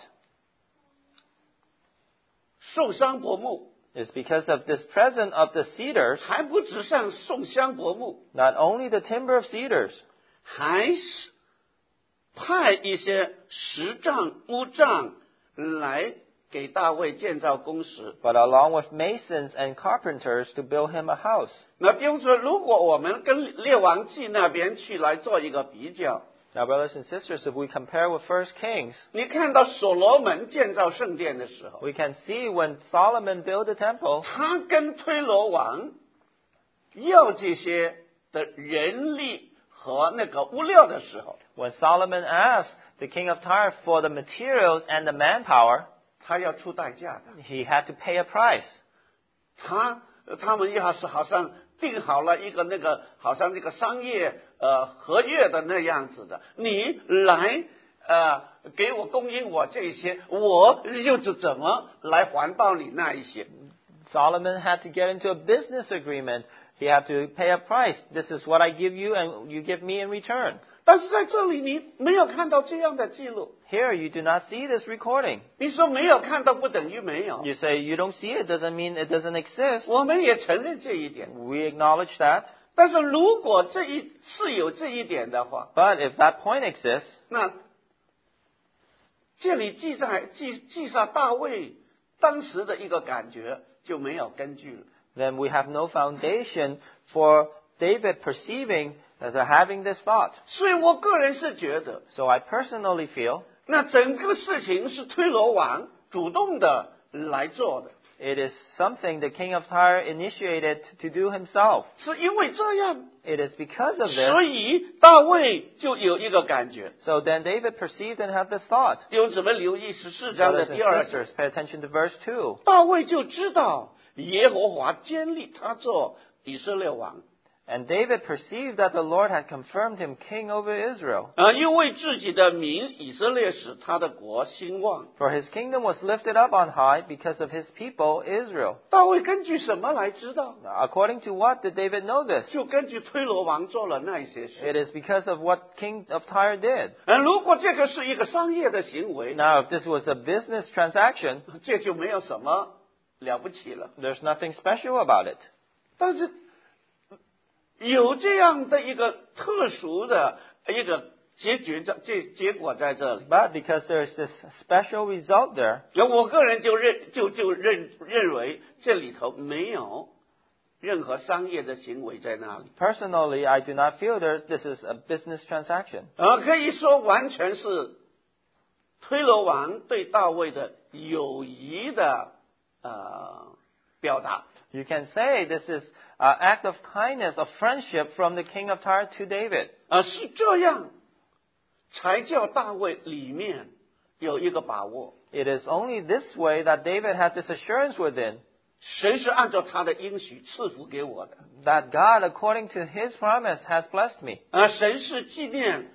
送香柏木， It's because of this present of the cedars, 还不只像送香柏木， not only the timber of cedars, 还是派一些石匠、木匠来给大卫建造宫室。 but along with masons and carpenters to build him a house. 那弟兄说，如果我们跟列王记那边去来做一个比较， Now, brothers and sisters, if we compare with First Kings, 你看到所罗门建造圣殿的时候， we can see when Solomon built the temple, 他跟推罗王要这些的人力和那个物料的时候， when Solomon asked the king of Tyre for the materials and the manpower, 他要出代价的。 he had to pay a price. 他他们要是好像定好了一个那个好像那个商业呃合约的那样子的，你来呃给我供应我这些，我又是怎么来还报你那一些？ Solomon had to get into a business agreement. He had to pay a price. This is what I give you and you give me in return. 但是在这里你没有看到这样的记录。 Here, you do not see this recording. 你说没有看到不等于没有， You say you don't see it doesn't mean it doesn't exist. 我们也承认这一点。 We acknowledge that. 但是如果这一是有这一点的话， But if that point exists, 那这里记载记记下大卫当时的一个感觉就没有根据了。 then we have no foundation for David perceiving that they're having this thought. 所以我个人是觉得， So I personally feel 那整个事情是推罗王主动的来做的， it is something the king of Tyre initiated to do himself. 是因为这样， It is because of 所 this. 以大卫就有一个感觉。 So then David perceived and had this thought. 弟兄姊妹留意十四章的 Brothers 第 and 二节， sisters, pay attention to verse two. 大卫就知道耶和华坚立他做以色列王。 And David perceived that the Lord had confirmed him king over Israel. 啊，因为自己的民以色列使他的国兴旺。 For his kingdom was lifted up on high because of his people, Israel. 大卫根据什么来知道？ Now, according to what did David know this? 就根据推罗王做了那一些事。 It is because of what king of Tyre did. 啊，如果这个是一个商业的行为， Now, if this was a business transaction, 这就没有什么了不起了。 there's nothing special about it. 但是有这样的一个特殊的一个结局在这结果在这里， But because there's this special result there, 那我个人就认就就认认为这里头没有任何商业的行为在那里， personally, I do not feel there, this is a business transaction. 啊，可以说完全是推罗王对大卫的友谊的呃表达。 You can say this is an act of kindness, of friendship from the king of Tyre to David. 啊，是这样，才叫大卫里面有一个把握。 It is only this way that David had this assurance within 神是按照他的应许赐福给我的， that God, according to his promise, has blessed me. 啊，神是纪念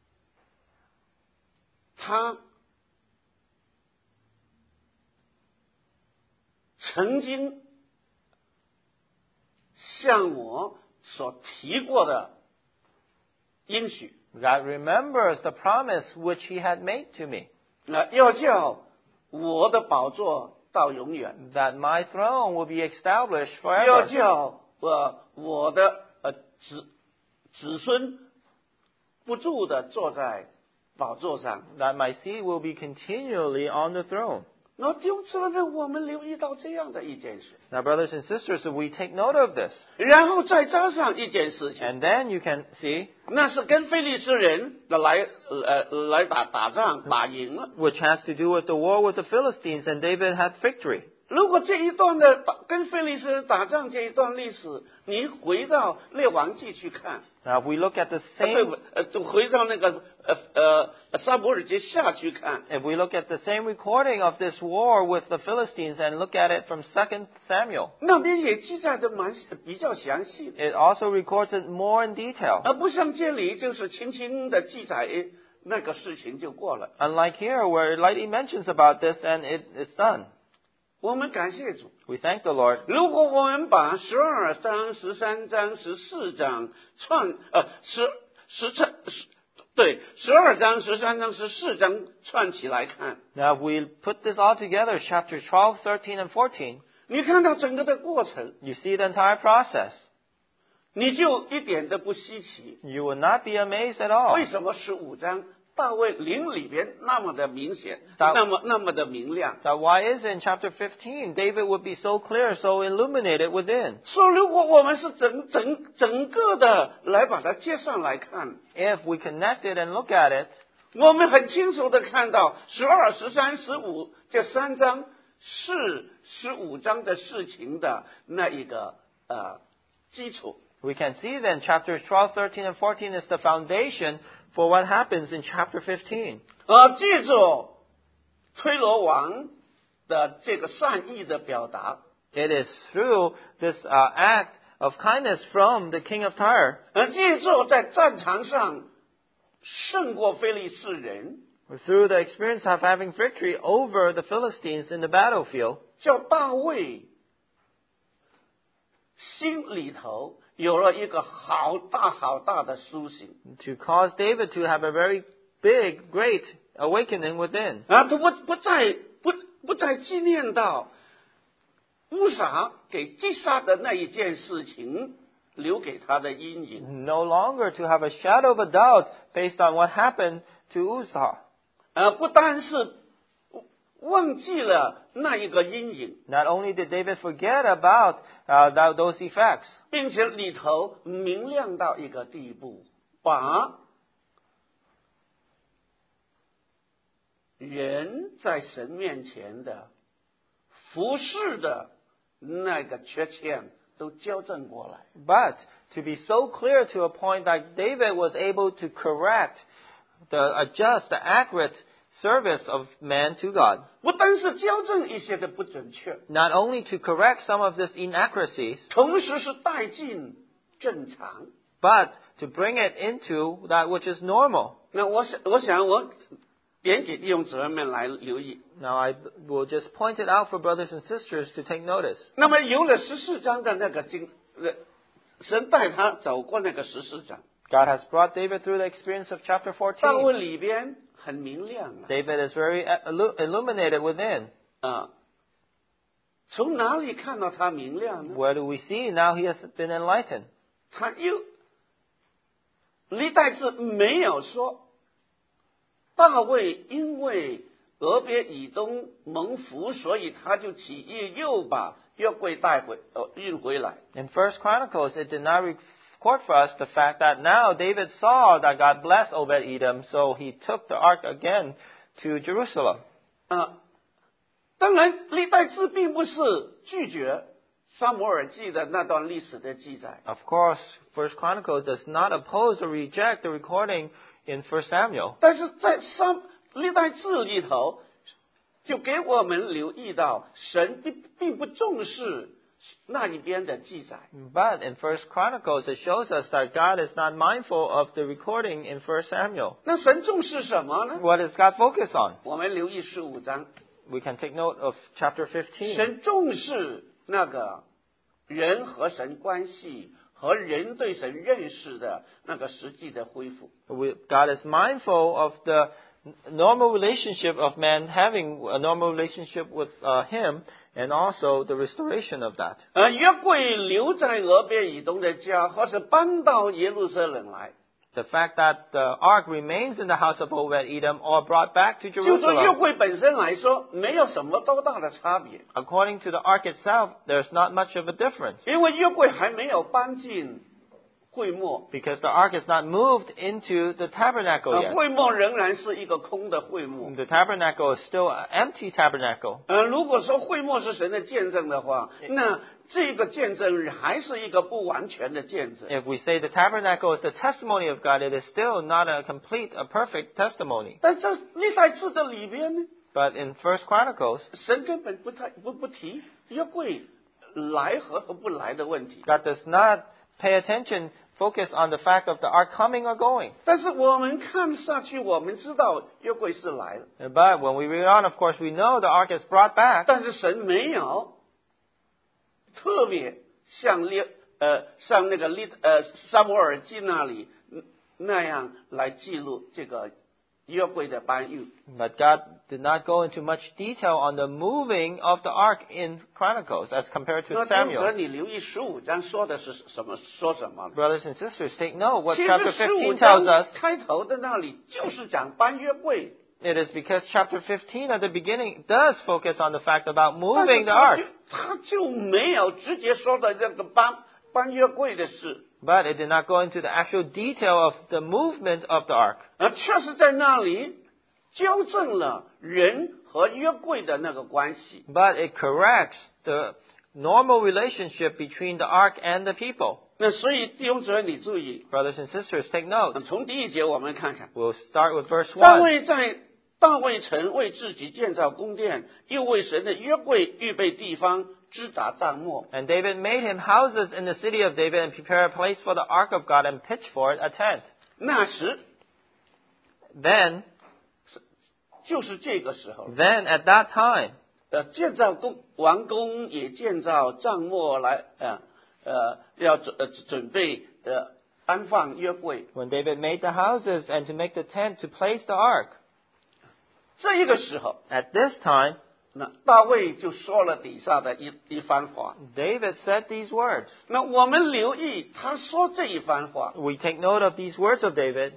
他曾经向我所提过的应许， God remembers the promise which he had made to me, 啊，要叫我的宝座到永远， that my throne will be established 要 forever, 叫我我的呃子子孙不住的坐在宝座上。 that my seed will be continually on the throne. 那弟兄姊妹们，我们留意到这样的一件事， Now, brothers and sisters, if we take note of this, 然后再加上一件事情， and then you can see, 那是跟非利士人的来呃来打打仗打赢了。 which has to do with the war with the Philistines, and David had victory. 如果这一段的打跟非利士人打仗这一段历史，你回到列王记去看， Now, if we look at the 啊对 same 不？呃，就回到那个呃呃撒母耳记下去看， If we look at the same recording of this war with the Philistines and look at it from Second Samuel, 那边也记载的蛮比较详细的， it also records it more in detail. 而不像这里就是轻轻的记载那个事情就过了。 Unlike here, where it lightly mentions about this and it, it's done. 我们感谢主。 We thank the Lord. 如果我们把十二章、十三章、十四章创呃十十章十对，十二章、十三章、十四章串起来看， Now, if we put this all together, chapters twelve, thirteen, and fourteen, 你看到整个的过程， you see the entire process. 你就一点都不稀奇。 You will not be amazed at all. 为什么十五章大卫灵里边那么的明显， 大那么那么的明亮？ Now, why is it in chapter fifteen David would be so clear, so illuminated within? 说如果我们是整整整个的来把它接上来看， If we connect it and look at it, 我们很清楚的看到十二、十三、十五这三章是十五章的事情的那一个呃基础。 we can see then chapters twelve, thirteen, and fourteen is the foundation for what happens in chapter fifteen. 而借着推罗王的这个善意的表达， It is through this uh, act of kindness from the king of Tyre, 而借着在战场上胜过非利士人， through the experience of having victory over the Philistines in the battlefield, 叫大卫心里头有了一个好大好大的苏醒 to cause David to have a very big, great awakening within. 啊，他不不再不不再纪念到乌撒给击杀的那一件事情留给他的阴影， No longer to have a shadow of a doubt based on what happened to Uzzah. 呃，不单是忘记了那一个阴影， Not only did David forget about uh, that, those effects, 并且里头明亮到一个地步，把人在神面前的服侍的那个缺陷都纠正过来。 but to be so clear to a point that David was able to correct, the adjust, the accurate service of man to God. 不单是纠正一些的不准确， Not only to correct some of these inaccuracies, 同时是带进正常。 but to bring it into that which is normal. 那我想，我想我点给弟兄姊妹们来留意。 Now, I will just point it out for brothers and sisters to take notice. 那么有了十四章的那个经，呃，神带他走过那个十四章， God has brought David through the experience of chapter 大卫 fourteen. 里边很明亮啊。 David is very illu- illuminated within. 啊，从哪里看到他明亮呢？ Where do we see now he has been enlightened? 他又历代志没有说大卫因为俄别以东蒙福，所以他就起意又把约柜带回呃运回来。 In First Chronicles, it did not record for us the fact that now David saw that God blessed Obed-Edom, so he took the ark again to Jerusalem. 啊，当然历代志并不是拒绝撒母耳记的那段历史的记载， Of course, First Chronicles does not oppose or reject the recording in First Samuel. 但是在撒历代志里头，就给我们留意到神并并不重视那一边的记载。 But in First Chronicles, it shows us that God is not mindful of the recording in First Samuel. 那神重视什么呢？ What does God focus on? 我们留意十五章， We can take note of chapter fifteen. 神重视那个人和神关系和人对神认识的那个实际的恢复。 We, God is mindful of the normal relationship of man having a normal relationship with uh, Him, and also the restoration of that. 呃，约柜留在俄别以东的家，或是搬到耶路撒冷来， The fact that the ark remains in the house of Obed-Edom or brought back to 就说约 Jerusalem. 柜本身来说，没有什么多大的差别， According to the ark itself, there's not much of a difference 因为约柜还没有搬进会幕， because the ark is not moved into the tabernacle 呃， yet. 会幕仍然是一个空的会幕。 The tabernacle is still an empty tabernacle. 呃，如果说会幕是神的见证的话，那这个见证还是一个不完全的见证。 If we say the tabernacle is the testimony of God, it is still not a complete, a perfect testimony. 但这历代志的里边呢， But in First Chronicles, 神根本不太不不提约柜来和和不来的问题。 God does not pay attention, focus on the fact of the ark coming or going. 但是我们看下去，我们知道约柜是来了， But when we read on, of course, we know the ark is brought back. 但是神没有特别像列呃像那个列呃撒母耳记那里那样来记录这个约柜的搬运。 But God did not go into much detail on the moving of the ark in Chronicles as compared 那 to 同 Samuel. 学，你留意十五章说的是什么？说什么？ Brothers and sisters, take note what 其 chapter 实十五 fifteen 章 tells us. 开头的那里就是讲搬约柜， It is because chapter fifteen at the beginning does focus on the fact about 但 moving 是 the 他 ark. 就他就没有直接说的这个搬搬约柜的事， But it did not go into the actual detail of the movement of the ark. 而确实在那里纠正了人和约柜的那个关系。 But it corrects the normal relationship between the ark and the people. 那所以弟兄姊妹，你注意， Brothers and sisters, take note. 从第一节我们看看， We'll start with verse 大 one. 卫在大卫城为自己建造宫殿，又为神的约柜预备地方，支搭帐幕。 And David made him houses in the city of David and prepared a place for the ark of God and pitched for it a tent. 那时 Then, 就是这个时候， then at that time, 呃，建造宫完工，也建造帐幕来，呃呃，要准呃准备呃安放约柜。 when David made the houses and to make the tent to place the ark, 这一个时候， at this time, 那大卫就说了底下的一一番话。 David said these words. 那我们留意他说这一番话， We take note of these words of David.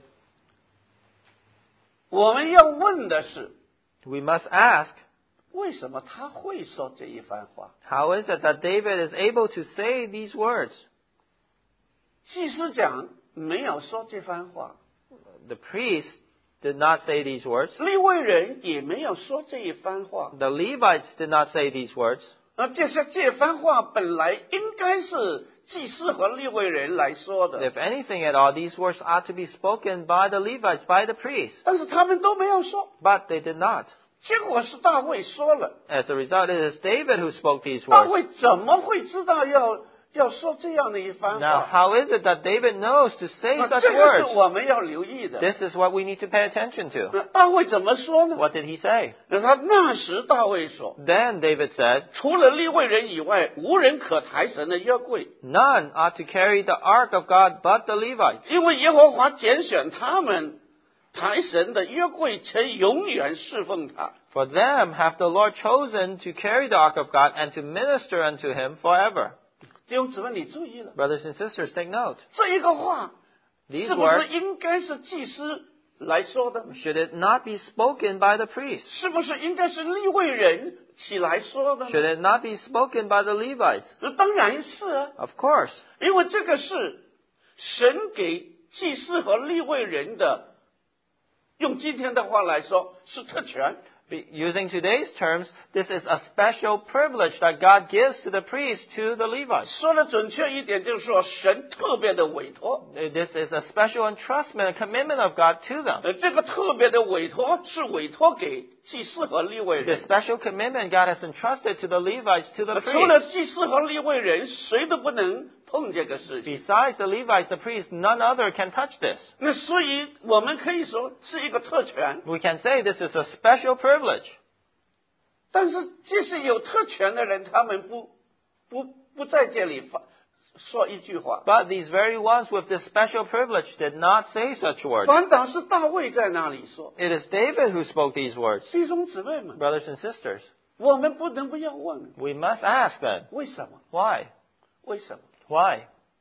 我们要问的是， We must ask, 为什么他会说这一番话？ how is it that David is able to say these words? 祭司长没有说这番话， The priest did not say these words. 利未人也没有说这一番话。 The Levites did not say these words. 而这些这番话本来应该是祭司和利未人来说的， If anything at all, these words ought to be spoken by the Levites, by the priests. 但是他们都没有说。 But they did not. 结果是大卫说了， As a result, it is David who spoke these 大 words. 卫怎么会知道要要说这样的一番 Now, 话？ how is it that David knows to say 那 such 这个是 words? 我们要留意的。 This is what we need to pay attention to. 那大卫怎么说呢？ What did he say? 那他那时大卫说， Then David said, 除了利未人以外，无人可抬神的约柜， None ought to carry the ark of God but the Levites. 因为耶和华拣选他们抬神的约柜，且永远侍奉他。 For them hath the Lord chosen to carry the ark of God and to minister unto him forever. 弟兄姊妹，你注意了， Brothers and sisters, take note. 这一个话 These 是不是 words, 应该是祭司来说的？ should it not be spoken by the priests? 是不是应该是利未人起来说的呢？ Should it not be spoken by the Levites? 那当然是啊， Of course. 因为这个是神给祭司和利未人的，用今天的话来说是特权。 Be- Using today's terms, this is a special privilege that God gives to the priests, to the Levites. 说的准确一点，就是说神特别的委托。 This is a special entrustment, a commitment of God to them. 呃，这个特别的委托是委托给祭司和利未 The 人。 special commitment God has entrusted to the Levites, to the 除了 priests. 祭司和利未人，谁都不能碰这个事情。 Besides the Levites, the priests, none other can touch this. 那所以我们可以说是一个特权， We can say this is a special privilege. 但是即使有特权的人，他们不不不在这里发说一句话， But these very ones with this special privilege did not say such words. 反倒是大卫在那里说。 It is David who spoke these words. 弟兄姊妹们， Brothers and sisters, 我们不能不要问， we must ask then, 为什么？ why? 为什么？ Why?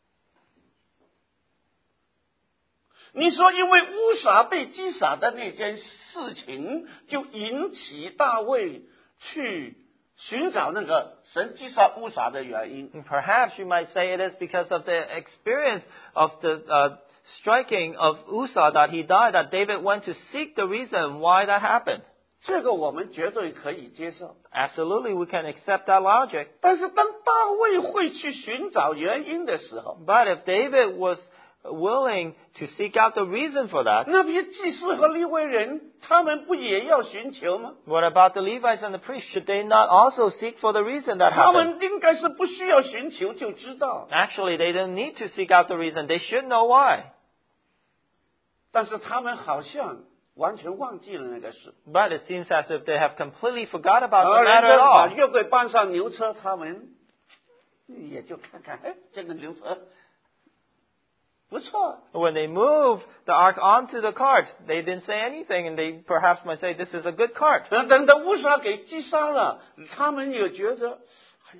你说因为乌撒被击杀的那件事情，就引起大卫去寻找那个神击杀乌撒的原因。 And perhaps you might say it is because of the experience of the uh, striking of Uzzah that he died, that David went to seek the reason why that happened. 这个我们绝对可以接受。 Absolutely, we can accept that logic. 但是当大卫会去寻找原因的时候， But if David was willing to seek out the reason for that, 那些祭司和利未人，他们不也要寻求吗？ what about the Levites and the priests? Should they not also seek for the reason that 他 happened? 们应该是不需要寻求就知道， Actually, they didn't need to seek out the reason. They should know why. 但是他们好像完全忘记了那个事。 But it seems as if they have completely forgot about the 而人 matter at 家把 all. 约柜搬上牛车，他们也就看看，哎，这个牛车不错。 When they move the ark onto the cart, they didn't say anything, and they perhaps might say, this is a good cart. 呃等到乌撒给击杀了，他们也觉得，哎呦，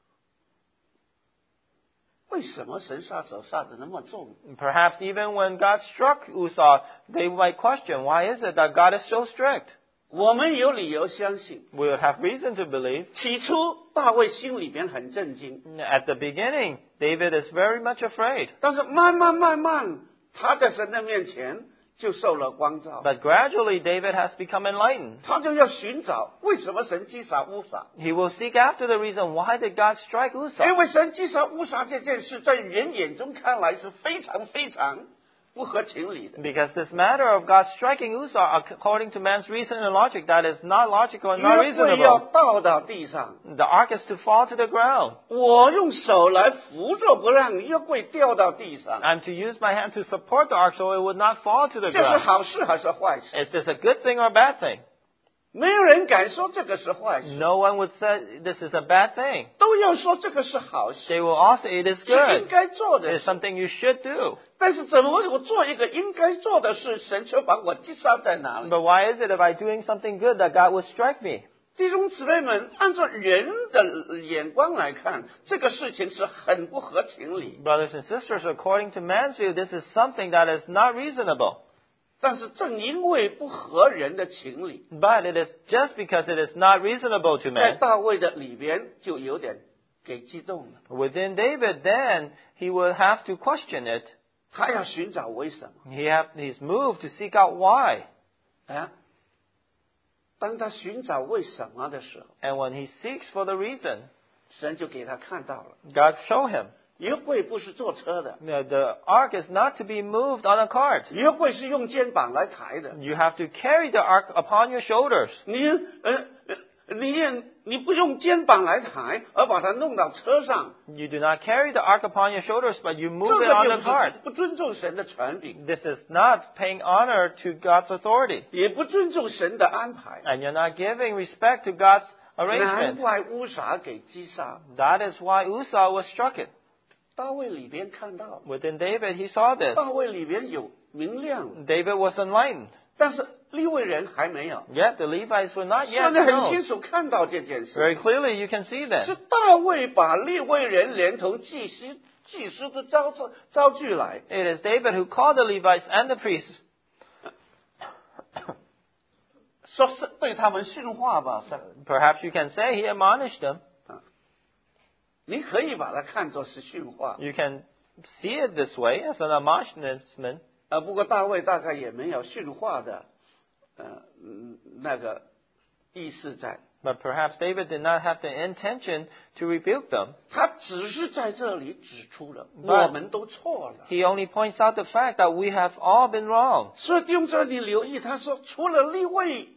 为什么神杀手杀得那么重？ Perhaps even when God struck Uzzah, they might question, why is it that God is so strict? 我们有理由相信， We would have reason to believe. 起初大卫心里边很震惊， At the beginning, David is very much afraid. 但是慢慢慢慢，他在神的面前就受了光照， But gradually, David has become enlightened. 他就要寻找为什么神击杀乌撒。 He will seek after the reason, why did God strike 因 Uzzah? 为神击杀乌撒这件事，在人眼中看来是非常非常不合情理的。 Because this matter of God striking Uzzah, according to man's reason and logic, that is not logical and not 约柜要 reasonable. 倒到地上， The ark is to fall to the ground. 我用手来扶着，不让约柜掉到地上， I'm to use my hand to support the ark so it would not fall to the 这是 ground. 好事还是坏事？ Is this a good thing or a bad thing? 没有人敢说这个是坏事， No one would say this is a bad thing. 都要说这个是好事， They will all say it is 是应 good. 该做的 It is 事。 something you should do. 但是怎么我做一个应该做的事，神却把我击杀在哪里？ But why is it if I'm doing something good that God would strike me? 弟兄姊妹们，按照人的眼光来看，这个事情是很不合情理。 Brothers and sisters, according to man's view, this is something that is not reasonable. 但是正因为不合人的情理， But it is just because it is not reasonable to 在 man. 大卫的里边就有点给激动了， Within David, then, he will have to question it. 他要寻找为什么 He have, he's moved to seek out why. 啊？当他寻找为什么的时候， And when he seeks for the reason, 神就给他看到了。 God show him. 约柜不是坐车的， The, the ark is not to be moved on a cart. 约柜是用肩膀来抬的。 You have to carry the ark upon your shoulders. 你呃呃，你也你不用肩膀来抬，而把它弄到车上， You do not carry the ark upon your shoulders, but you 这 move 个 it on 就 the cart. 是不尊重神的权柄， This is not paying honor to God's authority. 也不尊重神的安排。 And you're not giving respect to God's 难 arrangement. 怪乌撒给击杀。 That is why Uzzah was struck it. 大卫里边看到， Within David, he saw this. 大卫里边有明亮， David was enlightened. 但是利未人还没有。 Yet the Levites were not 现 yet 在很 known. 清楚看到这件事， Very clearly, you can see 是 that. 大卫把利未人连同祭司、祭司都招招聚来， It is David who called the Levites and the priests. 说是对他们训话吧，是。 Perhaps you can say he admonished them. 你可以把它看作是训话， You can see it this way as an admonishment. 呃，不过大卫大概也没有训话的，呃，嗯那个意思在， But perhaps David did not have the intention to rebuke them. 他只是在这里指出了 But- 我们都错了。 He only points out the fact that we have all been wrong. 所以弟兄姊妹，你留意，他说除了利未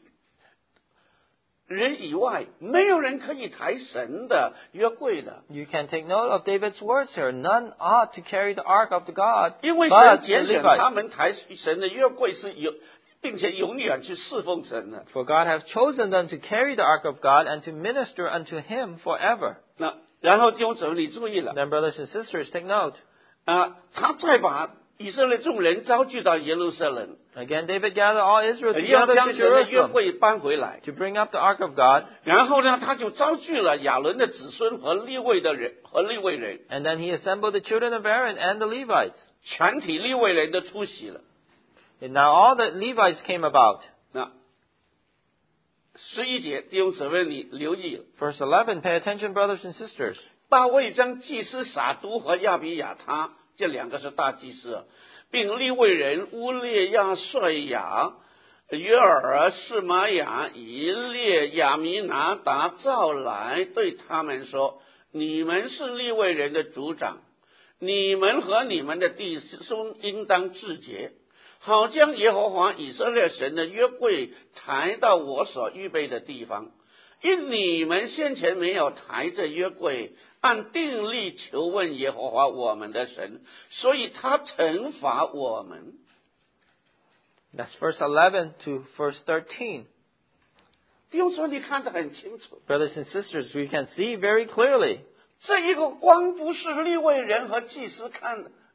人以外，没有人可以抬神的约柜的， You can take note of David's words here. None ought to carry the ark of the God 因为 but 神 the 拣选他 Levites. 们抬神的约柜是有，并且永远去侍奉神的。 For God hath chosen them to carry the ark of God and to minister unto him forever. 那然后弟兄姊妹，你注意了 Then, brothers and sisters, take note. 啊，他再把以色列众人招聚到耶路撒冷， Again, David gathered all Israel 要 together 将 to 神的约 Jerusalem 柜搬回来。 to bring up the ark of God. 然后呢，他就招聚了亚伦的子孙和利未的人和利未人， And then he assembled the children of Aaron and the Levites. 全体利未人都出席了。 And now all the Levites came about. 那十一节，弟兄姊妹，你留意了。 Verse eleven, pay attention, brothers and sisters. 大卫将祭司撒督和亚比亚他这两个是大祭司，并利未人乌列亚、帅亚、约尔、示玛雅、以列、亚米拿达召来，对他们说：“你们是利未人的族长，你们和你们的弟兄应当自洁，好将耶和华以色列神的约柜抬到我所预备的地方。因你们先前没有抬着约柜，按定例求问耶和华我们的神，所以他惩罚我们。” That's verse eleven to verse thirteen. 弟兄说，你看得很清楚， Brothers and sisters, we can see very clearly. 这一个光不是利未人和祭司看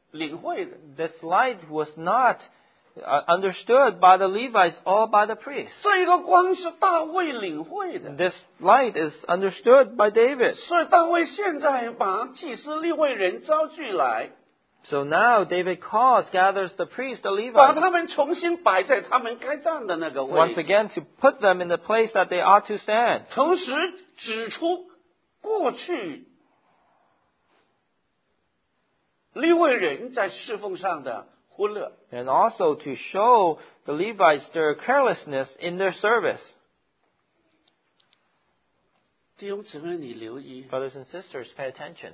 领会的。 This light was not uh, understood by the Levites or by the priests. 这一个光是大卫领会的， This light is understood by David. 所以大卫现在把祭司利未人招聚来， So now David calls, gathers the priests, the 把 Levites, 他们重新摆在他们该站的那个位 once 置， again to put them in the place that they ought to stand. 同时指出过去利未人在侍奉上的忽略。 And also to show the Levites their carelessness in their service. 弟兄姊妹，你留意， Brothers and sisters, pay attention.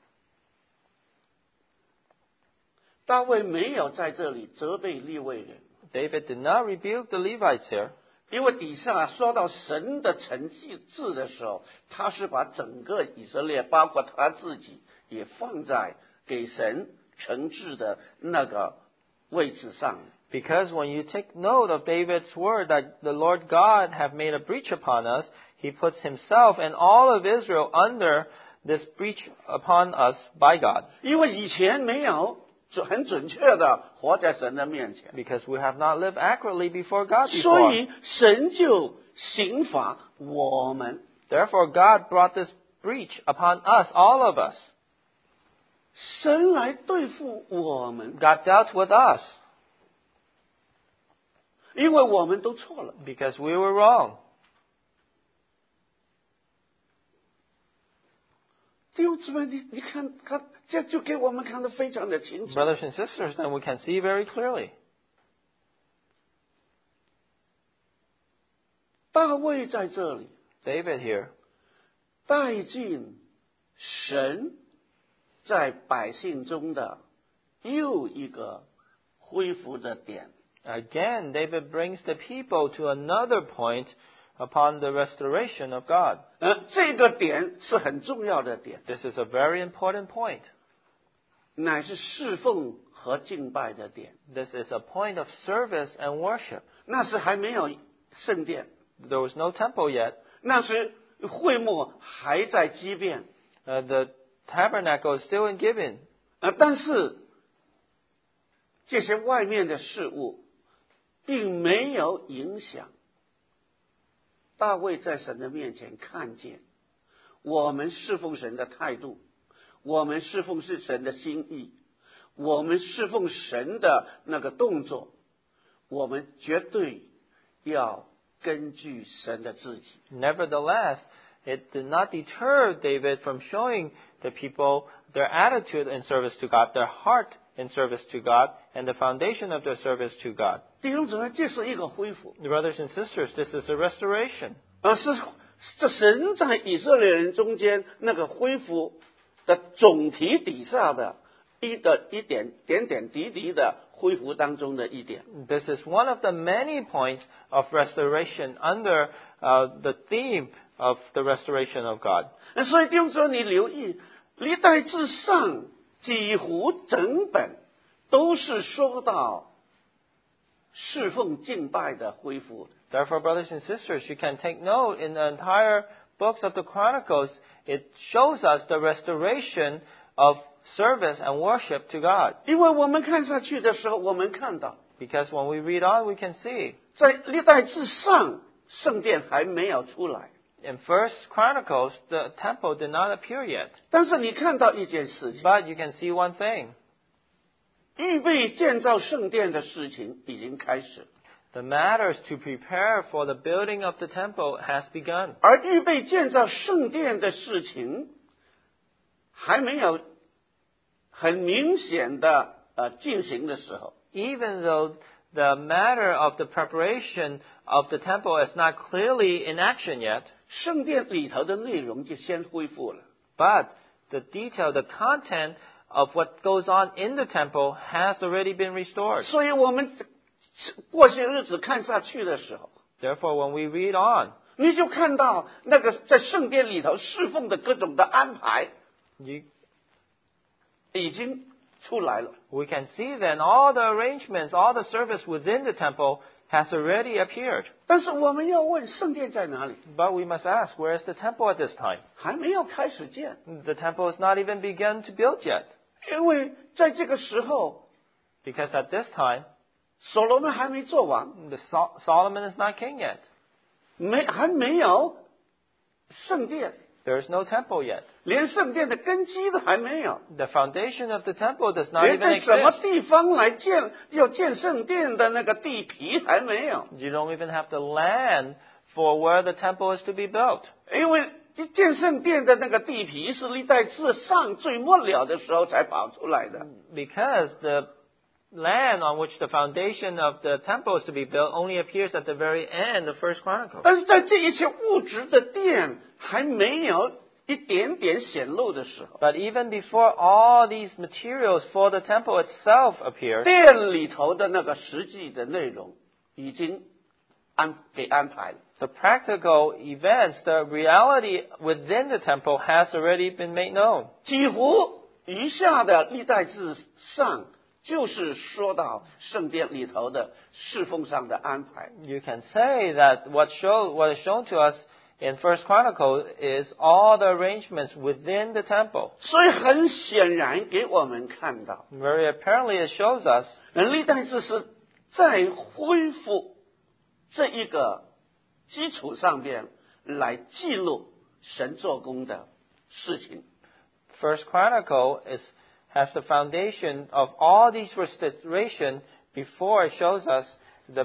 大卫没有在这里责备利未人， David did not rebuke the Levites here, 因为底下说到神的惩治的时候，他是把整个以色列，包括他自己，也放在给神惩治的那个位置上。 because when you take note of David's word that the Lord God have made a breach upon us, he puts himself and all of Israel under this breach upon us by God. 因为以前没有很准确的活在神的面前， Because we have not lived accurately before God 所 before. 以神就刑罚我们。 Therefore God brought this breach upon us, all of us. 神来对付我们， God dealt with us 因为我们都错了。 because we were wrong. 弟兄姊妹，你你看，看这就给我们看得非常的清楚。 Brothers and sisters, then we can see very clearly. 大卫在这里 David here 带进神在百姓中的又一个恢复的点。 Again, David brings the people to another point upon the restoration of God. 呃，这个点是很重要的点， This is a very important point. 乃是侍奉和敬拜的点。 This is a point of service and worship. 那时还没有圣殿， There was no temple yet. 那时会幕还在畸变， Uh, the tabernacle is still in Gibeon. 呃，但是这些外面的事物并没有影响大卫在神的面前看见我们侍奉神的态度，我们侍奉是神的心意，我们侍奉神的那个动作，我们绝对要根据神的自己。 Nevertheless, it did not deter David from showing the people their attitude in service to God, their heart in service to God, and the foundation of their service to God. 弟兄姊妹，这是一个恢复， Brothers and sisters, this is a restoration. 而是这神在以色列人中间那个恢复的总体底下的一的一点点点滴滴的恢复当中的一点。 This is one of the many points of restoration under uh, the theme of the restoration of God. 那所以弟兄姊妹，你留意，历代至上几乎整本都是说到侍奉敬拜的恢复的。 Therefore, brothers and sisters, you can take note in the entire books of the Chronicles, it shows us the restoration of service and worship to God. 因为我们看下去的时候，我们看到 Because when we read on, we can see 在历代至上圣殿还没有出来， in First Chronicles, the temple did not appear yet. 但是你看到一件事情， But you can see one thing. 预备建造圣殿的事情已经开始， The matters to prepare for the building of the temple has begun. 而预备建造圣殿的事情还没有很明显的呃进行的时候， Even though the matter of the preparation of the temple is not clearly in action yet, 圣殿里头的内容就先恢复了。 but the detail, the content of what goes on in the temple has already been restored. 所以我们过些日子看下去的时候， Therefore, when we read on, 你就看到那个在圣殿里头侍奉的各种的安排 you, 已经出来了。 we can see then all the arrangements, all the service within the temple has already appeared. 但是我们要问，圣殿在哪里？ But we must ask, where is the temple at this time? 还没有开始建， The temple is not even begun to build yet. 因为在这个时候， Because at this time, 所罗门还没做完， the Sol- Solomon is not king yet. 没还没有圣殿， There is no temple yet. 连圣殿的根基都还没有。 The foundation of the temple does not 连 even 在什么 exist. 地方来建要建圣殿的那个地皮还没有， You don't even have the land for where the temple is to be built. 因为一建圣殿的那个地皮是历代志上最末了的时候才跑出来的。 Because the land on which the foundation of the temple is to be built only appears at the very end of First Chronicles. 但是在这一切物质的殿还没有一点点显露的时候， But even before all these materials for the temple itself appear, 殿里头的那个实际的内容已经安给安排了。 the practical events, the reality within the temple has already been made known. 几乎余下的历代志上就是说到圣殿里头的侍奉上的安排。 You can say that what show what is shown to us in First Chronicles is all the arrangements within the temple. 所以很显然给我们看到， Very apparently, it shows us 历代志是在恢复这一个基础上边来记录神做工的事情。 First Chronicle is has the foundation of all these restoration before it shows us the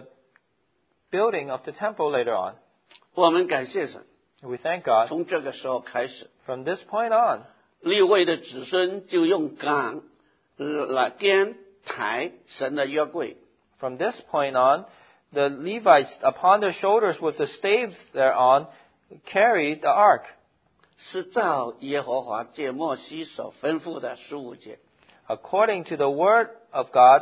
building of the temple later on. 我们感谢神， We thank God. 从这个时候开始， From this point on, 利未的子孙就用杆来肩抬神的约柜。 from this point on, the Levites, upon their shoulders with the staves thereon, carried the ark, 是照耶和华借摩西所吩咐的十五节。 according to the word of God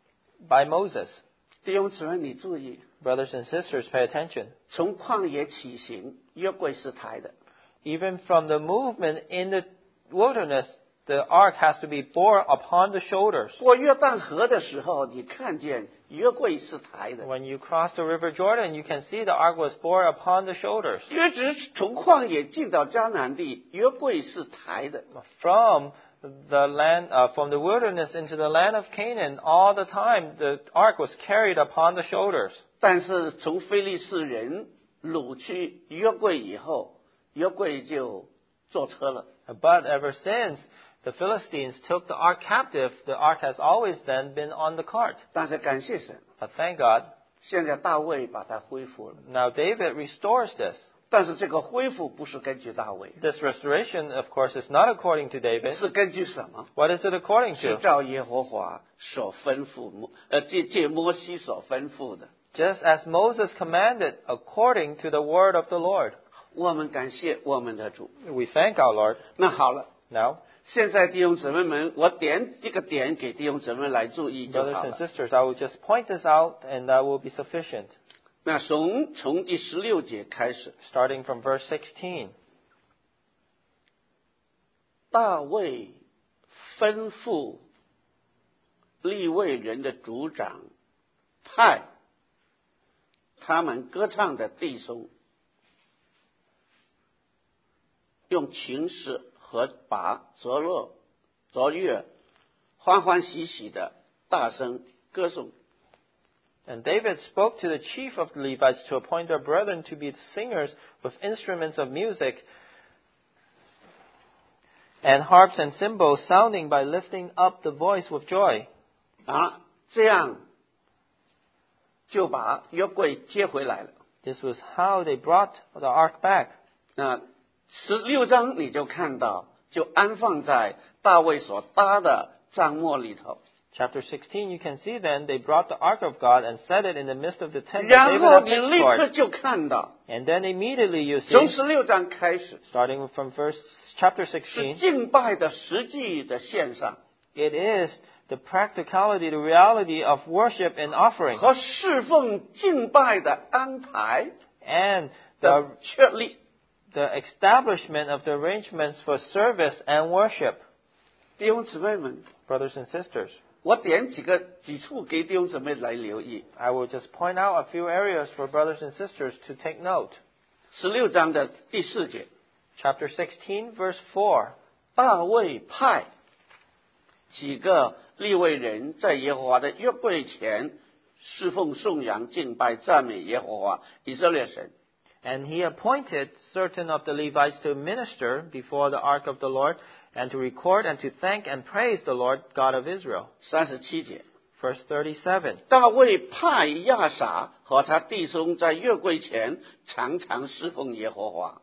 by Moses. 弟兄姊妹，你注意， Brothers and sisters, pay attention. 从旷野起行，约柜是抬的； Even from the movement in the wilderness, the ark has to be bore upon the shoulders. 过约旦河的时候，你看见约柜是抬的。 When you cross the river Jordan, you can see the ark was bore upon the shoulders. 约只从旷野进到迦南地，约柜是抬的。 From the land, uh, from the wilderness into the land of Canaan, all the time the ark was carried upon the shoulders. 但是从非利士人掳去约柜以后，约柜就坐车了。 But ever since the Philistines took the ark captive, the ark has always then been on the cart. 但是感谢神， But thank God, 现在大卫把它恢复了。 now David restores this. 但是这个恢复不是根据大卫， This restoration, of course, is not according to David. 是根据什么？ What is it according 是 to? 照耶和华所吩咐摩呃借借摩西所吩咐的。 Just as Moses commanded, according to the word of the Lord. 我们感谢我们的主。 We thank our Lord. 那好了， Now, 现在弟兄姊妹们，我点一个点给弟兄姊妹来注意就 brothers 好 and 了。 sisters, I will just point this out and that will be sufficient. 那从从第十六节开始， Starting from verse sixteen. 大卫吩咐利未人的族长派他们歌唱的弟兄，用琴瑟和拔卓乐卓乐，欢欢喜喜的大声歌颂。 And David spoke to the chief of the Levites to appoint their brethren to be singers with instruments of music and harps and cymbals sounding by lifting up the voice with joy. 啊，这样就把约柜接回来了。 This was how they brought the ark back. 那十六章你就看到，就安放在大卫所搭的帐幕里头。 Chapter sixteen, you can see then they brought the ark of God and set it in the midst of the tent that 然 David 后 had 你 pitched 立 for 刻 it. 就看到， And then immediately you 从 see, 十六章开始， starting from verse chapter 是 sixteen, 敬拜的实际的献上 it is the practicality, the reality of worship and offering 和侍奉敬拜的安排 and 的 the 确立。 the establishment of the arrangements for service and worship. 弟兄姊妹们， Brothers and sisters, 我点几个几处给弟兄姊妹来留意。 I will just point out a few areas for brothers and sisters to take note. 十六章的第四节， Chapter sixteen, verse four. 大卫派几个利未人在耶和华的约柜前侍奉、颂扬、敬拜、赞美耶和华以色列神。 And he appointed certain of the Levites to minister before the ark of the Lord, and to record and to thank and praise the Lord God of Israel. 三十七节， Verse thirty-seven. 大卫派亚撒和他弟兄在约柜前常常侍奉耶和华。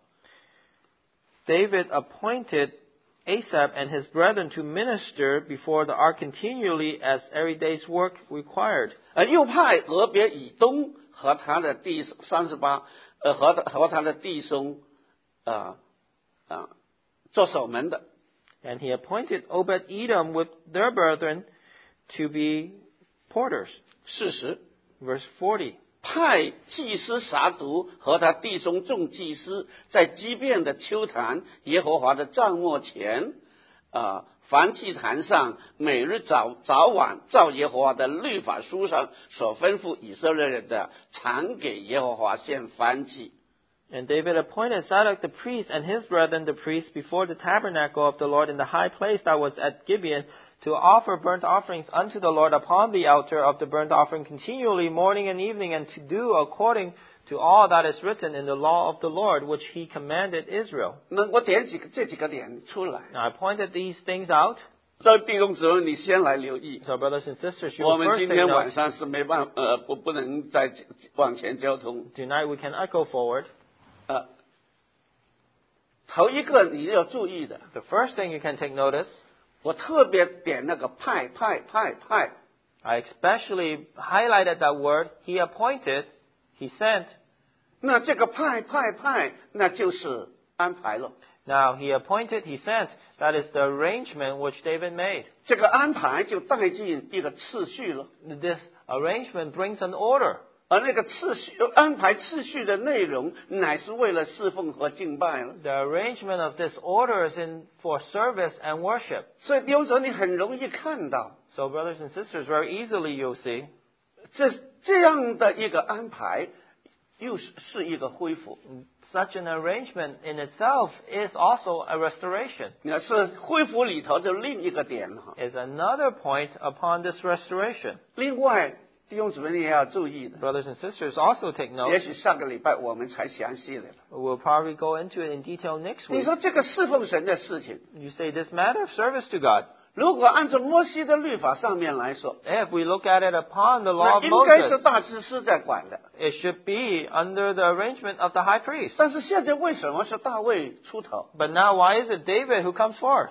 David appointed Asaph and his brethren to minister before the ark continually as every day's work required. 呃，又派俄别以东和他的弟三十八，呃，和和他的弟兄，啊、呃、啊、呃，做守门的。 And he appointed Obed-Edom with their brethren to be porters. 四十， Verse forty. 派祭司撒督和他弟兄众祭司在基遍的丘坛耶和华的帐幕前，啊、呃，燔祭坛上每日早早晚照耶和华的律法书上所吩咐以色列人的，常给耶和华献燔祭。 And David appointed Zadok the priest and his brethren the priests before the tabernacle of the Lord in the high place that was at Gibeon, to offer burnt offerings unto the Lord upon the altar of the burnt offering continually morning and evening, and to do according to all that is written in the law of the Lord, which he commanded Israel. 那我点几个这几个点出来， Now I pointed these things out. 所以弟兄姊妹，你先来留意。 So brothers and sisters, you 我 will 们 first 今 take 天 note. 晚上是没办法，呃，不不能再往前交通。 Tonight we cannot go forward. 呃，头一个你要注意的， The first thing you can take notice, 我特别点那个派派派派。 I especially highlighted that word, he appointed, he sent. 那这个派派派，那就是安排了。 Now, he appointed, he sent. That is the arrangement which David made. 这个安排就带进一个次序了， This arrangement brings an order. 而那个次序安排次序的内容，乃是为了侍奉和敬拜了。 The arrangement of this order is in for service and worship. 所以弟兄姊妹，你很容易看到， So, brothers and sisters, very easily you'll see 这这样的一个安排，又是是一个恢复。 such an arrangement in itself is also a restoration. 你看，是恢复里头的另一个点哈。 Is another point upon this restoration. 另外，弟兄姊妹你也要注意的， Brothers and sisters, also take 也 note. 许上个礼拜我们才详细的。 We'll probably go into it in detail next 你 week. 说这个侍奉神的事情， You say this matter of service to God. 如果按照摩西的律法上面来说， If we look at it upon the 那 law of 应该是 Moses, 大祭司在管的。 it should be under the arrangement of the high priest. 但是现在为什么是大卫出头？ But now why is it David who comes forward?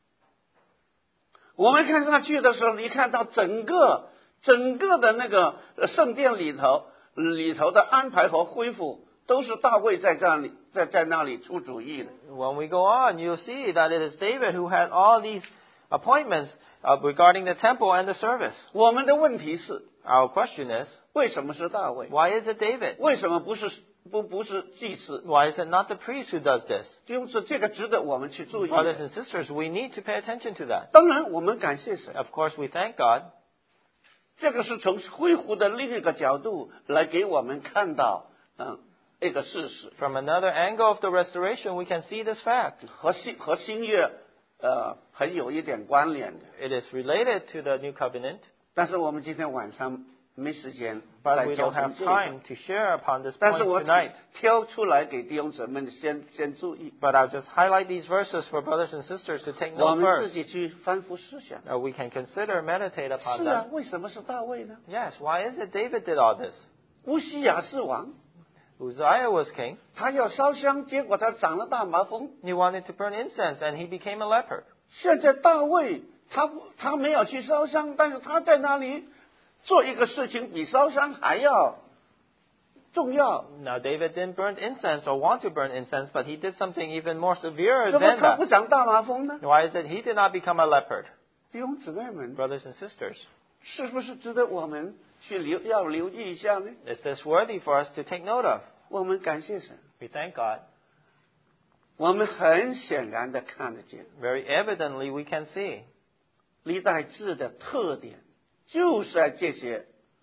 我们看上去的时候，你看到整个整个的那个呃圣殿里头里头的安排和恢复，都是大卫在这里在在那里出主意的。 When we go on, you'll see that it is David who had all these appointments uh, regarding the temple and the service. 我们的问题是， Our question is, 为什么是大卫？ why is it David? 为什么不是不不是祭司？ Why is it not the priest who does this? 就是这个值得我们去注意的。 Brothers and sisters, we need to pay attention to that. 当然，我们感谢神， Of course, we thank God. 这个是从恢复的另一个角度来给我们看到，嗯，一个事实。 From another angle of the restoration, we can see this fact. 和新和新约，呃，很有一点关联的。 It is related to the new covenant, 但是我们今天晚上没时间 but 来 we 交 don't 通 have 这个。 time to share upon this 但 point 是我 tonight. 挑出来给弟兄姊妹先先注意， But I'll just highlight these verses for brothers and sisters to take 我 note 们自 first. 己去反复思想。 Uh, we can consider, meditate upon 是啊 that.， 为什么是大卫呢？ Yes, why is it David did all this? 乌西雅是王， Uzziah was king. 他要烧香，结果他长了大麻风。 He wanted to burn incense, and he became a leper. 现在大卫他不他没有去烧香，但是他在那里做一个事情比烧香还要重要。 Now, David didn't burn incense or want to burn incense, but he did something even more severe 怎么 than 他不 that. 长大麻风呢？ Why is it he did not become a leopard? 弟兄姊妹们， Brothers and sisters, 是不是值得我们去留要留意一下呢？ is this worthy for us to take note of? 我们感谢神， We thank God. 我们很显然的看得见， Very evidently, we can see 历代志的特点就是在这些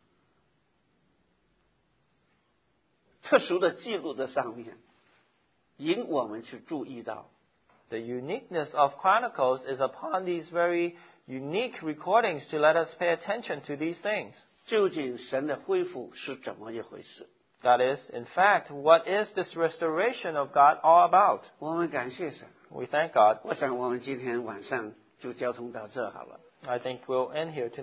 特殊的记录的上面，引我们去注意到， the uniqueness of Chronicles is upon these very unique recordings to let us pay attention to these things. 究竟神的恢复是怎么一回事？ That is, in fact, what is this restoration of God all about? 我们感谢神。 We thank God. 我想我们今天晚上就交通到这好了。 I think we'll end here tonight.